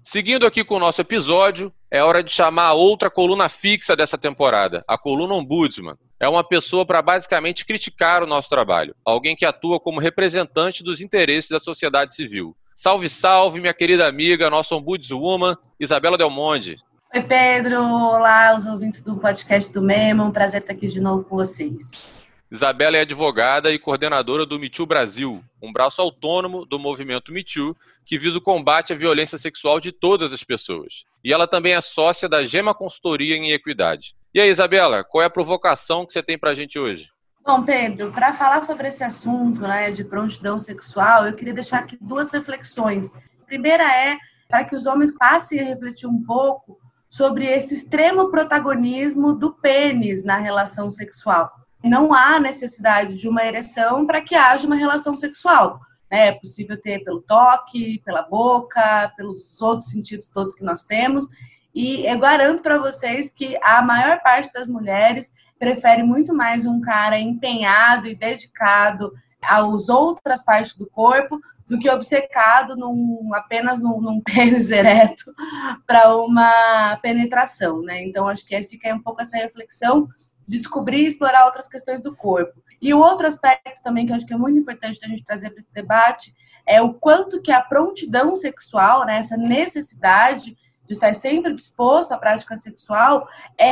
Seguindo aqui com o nosso episódio, é hora de chamar a outra coluna fixa dessa temporada, a coluna Ombudsman. É uma pessoa para basicamente criticar o nosso trabalho, alguém que atua como representante dos interesses da sociedade civil. Salve, salve, minha querida amiga, nossa Ombudswoman, Isabela Del Monte. Oi, Pedro. Olá, os ouvintes do podcast do Memo. Um prazer estar aqui de novo com vocês. Isabela é advogada e coordenadora do Me Too Brasil, um braço autônomo do movimento Me Too que visa o combate à violência sexual de todas as pessoas. E ela também é sócia da Gema Consultoria em Equidade. E aí, Isabela, qual é a provocação que você tem para a gente hoje? Bom, Pedro, para falar sobre esse assunto, né, de prontidão sexual, eu queria deixar aqui duas reflexões. A primeira é para que os homens passem a refletir um pouco sobre esse extremo protagonismo do pênis na relação sexual. Não há necessidade de uma ereção para que haja uma relação sexual. É possível ter pelo toque, pela boca, pelos outros sentidos todos que nós temos. E eu garanto para vocês que a maior parte das mulheres prefere muito mais um cara empenhado e dedicado às outras partes do corpo do que obcecado num, apenas num, num pênis ereto para uma penetração, né? Então, acho que fica aí um pouco essa reflexão de descobrir e explorar outras questões do corpo. E o outro aspecto também que eu acho que é muito importante a gente trazer para esse debate é o quanto que a prontidão sexual, né, essa necessidade de estar sempre disposto à prática sexual,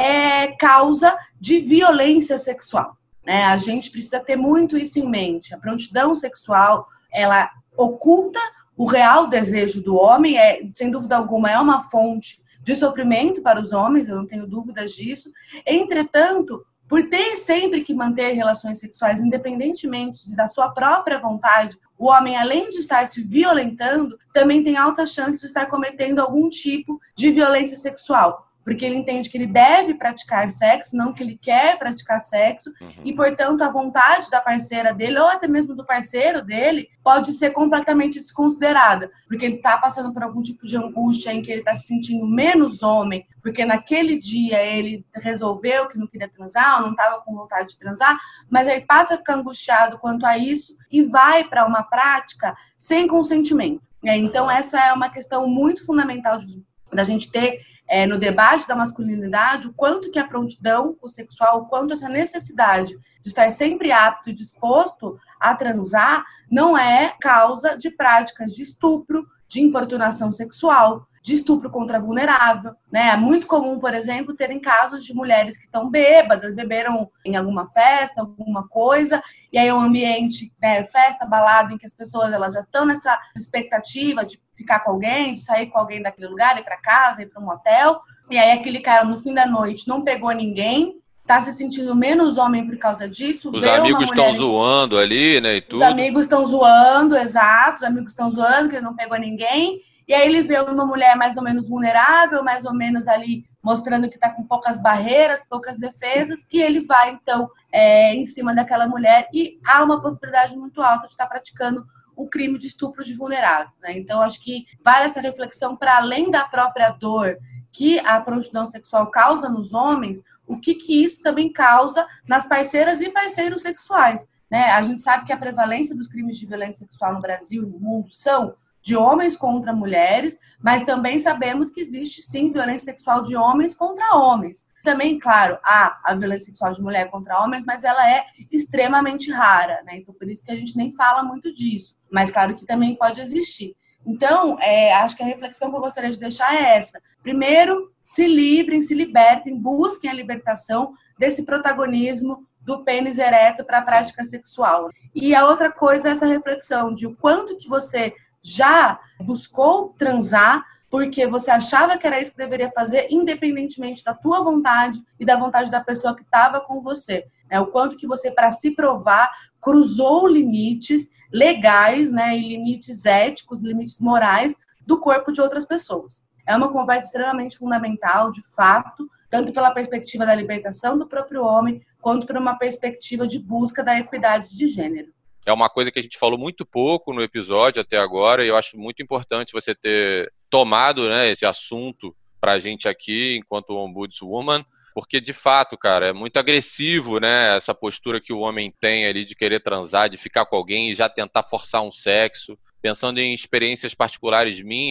é causa de violência sexual, né? A gente precisa ter muito isso em mente. A prontidão sexual, ela oculta o real desejo do homem, é, sem dúvida alguma, é uma fonte de sofrimento para os homens, eu não tenho dúvidas disso. Entretanto, por ter sempre que manter relações sexuais, independentemente da sua própria vontade, o homem, além de estar se violentando, também tem alta chance de estar cometendo algum tipo de violência sexual. Porque ele entende que ele deve praticar sexo, não que ele quer praticar sexo, uhum. E, portanto, a vontade da parceira dele, ou até mesmo do parceiro dele, pode ser completamente desconsiderada, porque ele está passando por algum tipo de angústia em que ele está se sentindo menos homem, porque naquele dia ele resolveu que não queria transar, ou não estava com vontade de transar, mas ele passa a ficar angustiado quanto a isso e vai para uma prática sem consentimento. Então, essa é uma questão muito fundamental de, da gente ter É, no debate da masculinidade, o quanto que a prontidão sexual, o quanto essa necessidade de estar sempre apto e disposto a transar não é causa de práticas de estupro, de importunação sexual, de estupro contra vulnerável, né? É muito comum, por exemplo, terem casos de mulheres que estão bêbadas, beberam em alguma festa, alguma coisa, e aí é um ambiente, né, festa, balada, em que as pessoas elas já estão nessa expectativa de ficar com alguém, de sair com alguém daquele lugar, ir para casa, ir para um hotel, e aí aquele cara no fim da noite não pegou ninguém, tá se sentindo menos homem por causa disso. Os amigos estão mulher... zoando ali, né, e tudo. Os amigos estão zoando, exato, os amigos estão zoando que ele não pegou ninguém, e aí ele vê uma mulher mais ou menos vulnerável, mais ou menos ali mostrando que está com poucas barreiras, poucas defesas, e ele vai, então, é, em cima daquela mulher, e há uma possibilidade muito alta de estar praticando o crime de estupro de vulnerável, né? Então, acho que vale essa reflexão para além da própria dor que a prontidão sexual causa nos homens, o que, que isso também causa nas parceiras e parceiros sexuais, né? A gente sabe que a prevalência dos crimes de violência sexual no Brasil e no mundo são de homens contra mulheres, mas também sabemos que existe, sim, violência sexual de homens contra homens. Também, claro, há a violência sexual de mulher contra homens, mas ela é extremamente rara, né? Então, por isso que a gente nem fala muito disso. Mas, claro que também pode existir. Então, é, acho que a reflexão que eu gostaria de deixar é essa. Primeiro, se livrem, se libertem, busquem a libertação desse protagonismo do pênis ereto para a prática sexual. E a outra coisa é essa reflexão de o quanto que você já buscou transar porque você achava que era isso que deveria fazer, independentemente da tua vontade e da vontade da pessoa que estava com você. É, o quanto que você, para se provar, cruzou limites legais, né, e limites éticos, limites morais do corpo de outras pessoas. É uma conversa extremamente fundamental, de fato, tanto pela perspectiva da libertação do próprio homem, quanto por uma perspectiva de busca da equidade de gênero. É uma coisa que a gente falou muito pouco no episódio até agora, e eu acho muito importante você ter tomado, né, esse assunto pra gente aqui, enquanto ombudswoman, porque, de fato, cara, é muito agressivo, né, essa postura que o homem tem ali de querer transar, de ficar com alguém e já tentar forçar um sexo. Pensando em experiências particulares minhas,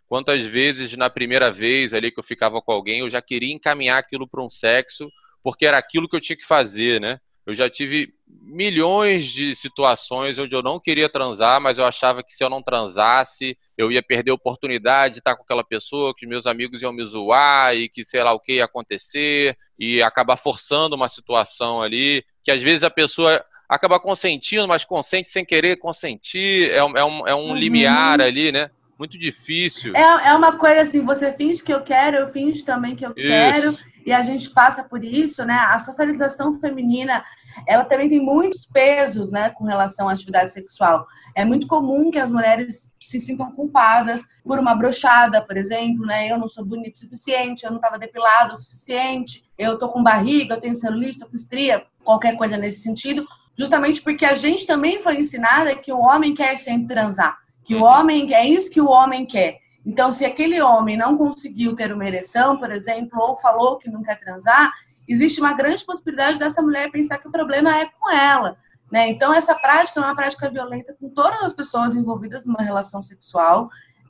quantas vezes na primeira vez ali que eu ficava com alguém, eu já queria encaminhar aquilo para um sexo, porque era aquilo que eu tinha que fazer, né? Eu já tive milhões de situações onde eu não queria transar, mas eu achava que se eu não transasse, eu ia perder a oportunidade de estar com aquela pessoa, que os meus amigos iam me zoar e que sei lá o que ia acontecer, e acabar forçando uma situação ali, que às vezes a pessoa acaba consentindo, mas consente sem querer consentir, é um, é um, é um Uhum. limiar ali, né? Muito difícil. É, é uma coisa assim, você finge que eu quero, eu finge também que eu Isso. quero, e a gente passa por isso, né? A socialização feminina, ela também tem muitos pesos, né, com relação à atividade sexual. É muito comum que as mulheres se sintam culpadas por uma brochada, por exemplo, né? Eu não sou bonita o suficiente, eu não estava depilada o suficiente, eu tô com barriga, eu tenho celulite, tô com estria, qualquer coisa nesse sentido, justamente porque a gente também foi ensinada que o homem quer sempre transar, que o homem, é isso que o homem quer. Então, se aquele homem não conseguiu ter uma ereção, por exemplo, ou falou que não quer transar, existe uma grande possibilidade dessa mulher pensar que o problema é com ela, né? Então, essa prática é uma prática violenta com todas as pessoas envolvidas numa relação sexual,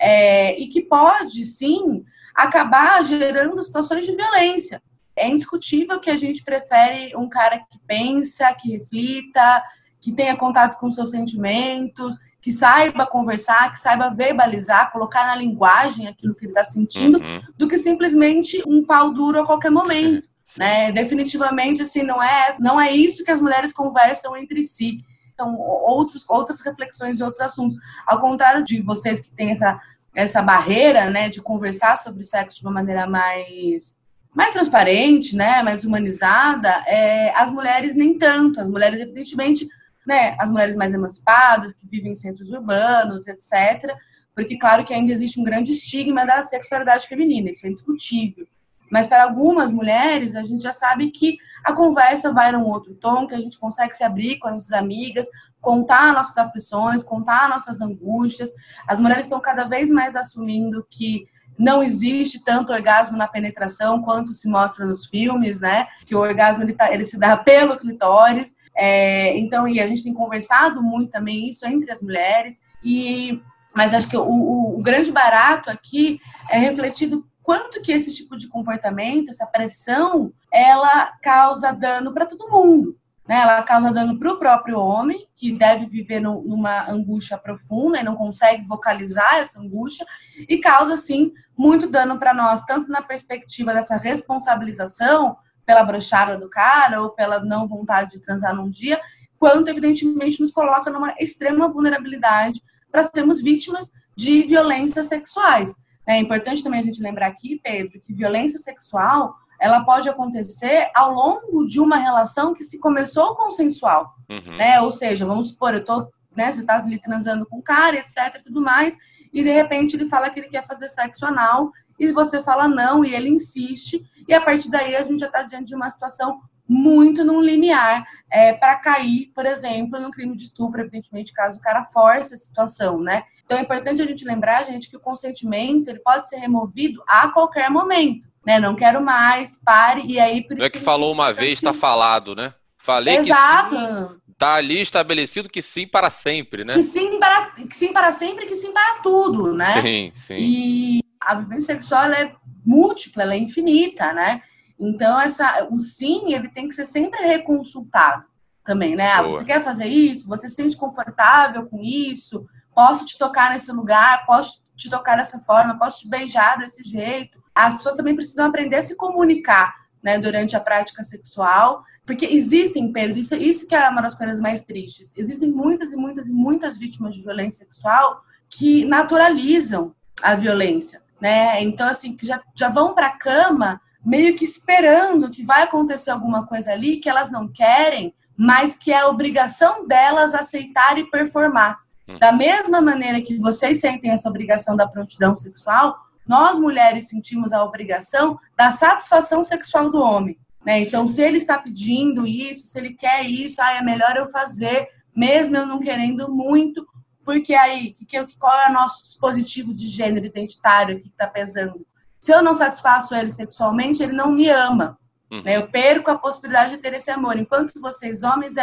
é, e que pode, sim, acabar gerando situações de violência. É indiscutível que a gente prefere um cara que pensa, que reflita, que tenha contato com seus sentimentos, que saiba conversar, que saiba verbalizar, colocar na linguagem aquilo que ele está sentindo, uhum. do que simplesmente um pau duro a qualquer momento. Né? Definitivamente, assim, não é, não é isso que as mulheres conversam entre si. São outros, outras reflexões de outros assuntos. Ao contrário de vocês que têm essa, essa barreira, né, de conversar sobre sexo de uma maneira mais, mais transparente, né, mais humanizada, é, as mulheres nem tanto. As mulheres, evidentemente, né, as mulheres mais emancipadas, que vivem em centros urbanos, etcétera. Porque, claro, que ainda existe um grande estigma da sexualidade feminina, isso é indiscutível. Mas para algumas mulheres, a gente já sabe que a conversa vai num outro tom, que a gente consegue se abrir com as nossas amigas, contar nossas aflições, contar nossas angústias. As mulheres estão cada vez mais assumindo que não existe tanto orgasmo na penetração quanto se mostra nos filmes, né? Que o orgasmo ele, tá, ele se dá pelo clitóris. É, então, e a gente tem conversado muito também isso entre as mulheres. E, mas acho que o, o, o grande barato aqui é refletido quanto que esse tipo de comportamento, essa pressão, ela causa dano para todo mundo. Né? Ela causa dano para o próprio homem, que deve viver no, numa angústia profunda e não consegue vocalizar essa angústia, e causa, sim, muito dano para nós, tanto na perspectiva dessa responsabilização pela brochada do cara ou pela não vontade de transar num dia, quanto, evidentemente, nos coloca numa extrema vulnerabilidade para sermos vítimas de violências sexuais. É importante também a gente lembrar aqui, Pedro, que violência sexual ela pode acontecer ao longo de uma relação que se começou consensual, uhum. né? Ou seja, vamos supor, eu tô, né, você tá ali transando com o cara, etc, e tudo mais, e de repente ele fala que ele quer fazer sexo anal, e você fala não, e ele insiste, e a partir daí a gente já tá diante de uma situação muito num limiar, é, para cair, por exemplo, no crime de estupro, evidentemente, caso o cara force a situação, né? Então é importante a gente lembrar, gente, que o consentimento ele pode ser removido a qualquer momento, né? Não quero mais, pare, e aí... Por não é que falou uma vez, está falado, né? Falei Exato. que sim, tá ali estabelecido que sim para sempre, né? Que sim para, que sim para sempre, que sim para tudo, né? Sim, sim. E a vivência sexual ela é múltipla, ela é infinita, né? Então, essa, o sim, ele tem que ser sempre reconsultado também, né? Ah, você quer fazer isso? Você se sente confortável com isso? Posso te tocar nesse lugar? Posso te tocar dessa forma? Posso te beijar desse jeito? As pessoas também precisam aprender a se comunicar, né, durante a prática sexual, porque existem, Pedro, isso, isso que é uma das coisas mais tristes, existem muitas e muitas e muitas vítimas de violência sexual que naturalizam a violência, né? Então, assim, que já, já vão para a cama meio que esperando que vai acontecer alguma coisa ali que elas não querem, mas que é a obrigação delas aceitar e performar. Da mesma maneira que vocês sentem essa obrigação da prontidão sexual, nós mulheres sentimos a obrigação da satisfação sexual do homem, né? Então, se ele está pedindo isso, se ele quer isso, ah, é melhor eu fazer, mesmo eu não querendo muito, porque aí, que, qual é o nosso dispositivo de gênero identitário que está pesando? Se eu não satisfaço ele sexualmente, ele não me ama. Uhum. Né? Eu perco a possibilidade de ter esse amor. Enquanto vocês, homens, é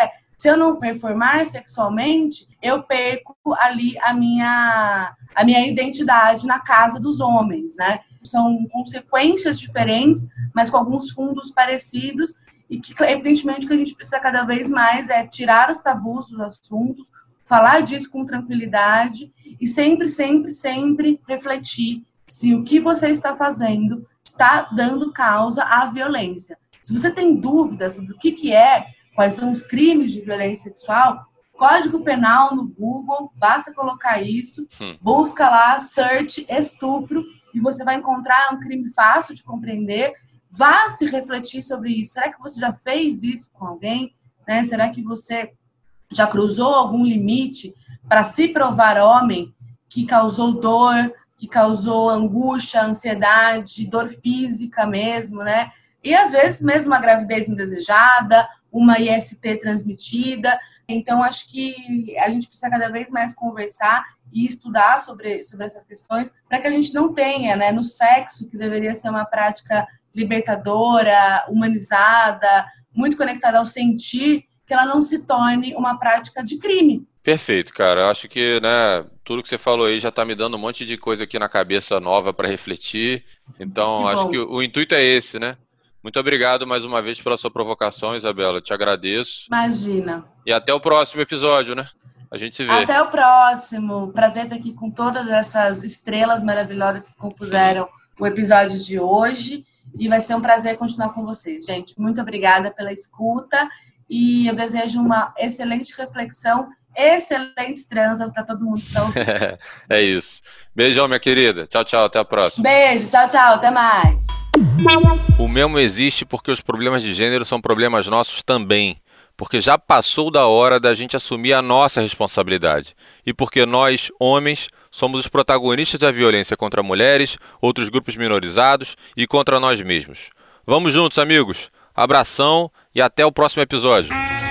Se eu não performar sexualmente, eu perco ali a minha, a minha identidade na casa dos homens, né? São consequências diferentes, mas com alguns fundos parecidos, e que, evidentemente, o que a gente precisa cada vez mais é tirar os tabus dos assuntos, falar disso com tranquilidade e sempre, sempre, sempre refletir se o que você está fazendo está dando causa à violência. Se você tem dúvidas sobre o que, que é, quais são os crimes de violência sexual, Código Penal no Google, basta colocar isso, hum. busca lá, search, estupro, e você vai encontrar um crime fácil de compreender. Vá se refletir sobre isso. Será que você já fez isso com alguém? Né? Será que você já cruzou algum limite para se provar homem que causou dor, que causou angústia, ansiedade, dor física mesmo, né? E às vezes mesmo uma gravidez indesejada, uma I S T transmitida. Então, acho que a gente precisa cada vez mais conversar e estudar sobre, sobre essas questões para que a gente não tenha, né, no sexo, que deveria ser uma prática libertadora, humanizada, muito conectada ao sentir, que ela não se torne uma prática de crime. Perfeito, cara. Eu acho que, né, tudo que você falou aí já está me dando um monte de coisa aqui na cabeça nova para refletir. Então, acho que o, o intuito é esse, né? Muito obrigado mais uma vez pela sua provocação, Isabela. Eu te agradeço. Imagina. E até o próximo episódio, né? A gente se vê. Até o próximo. Prazer estar aqui com todas essas estrelas maravilhosas que compuseram o episódio de hoje. E vai ser um prazer continuar com vocês, gente. Muito obrigada pela escuta. E eu desejo uma excelente reflexão, excelentes transas para todo mundo que está ouvindo. É isso. Beijão, minha querida. Tchau, tchau. Até a próxima. Beijo. Tchau, tchau. Até mais. O Memo existe porque os problemas de gênero são problemas nossos também. Porque já passou da hora da gente assumir a nossa responsabilidade. E porque nós, homens, somos os protagonistas da violência contra mulheres, outros grupos minorizados e contra nós mesmos. Vamos juntos, amigos. Abração e até o próximo episódio.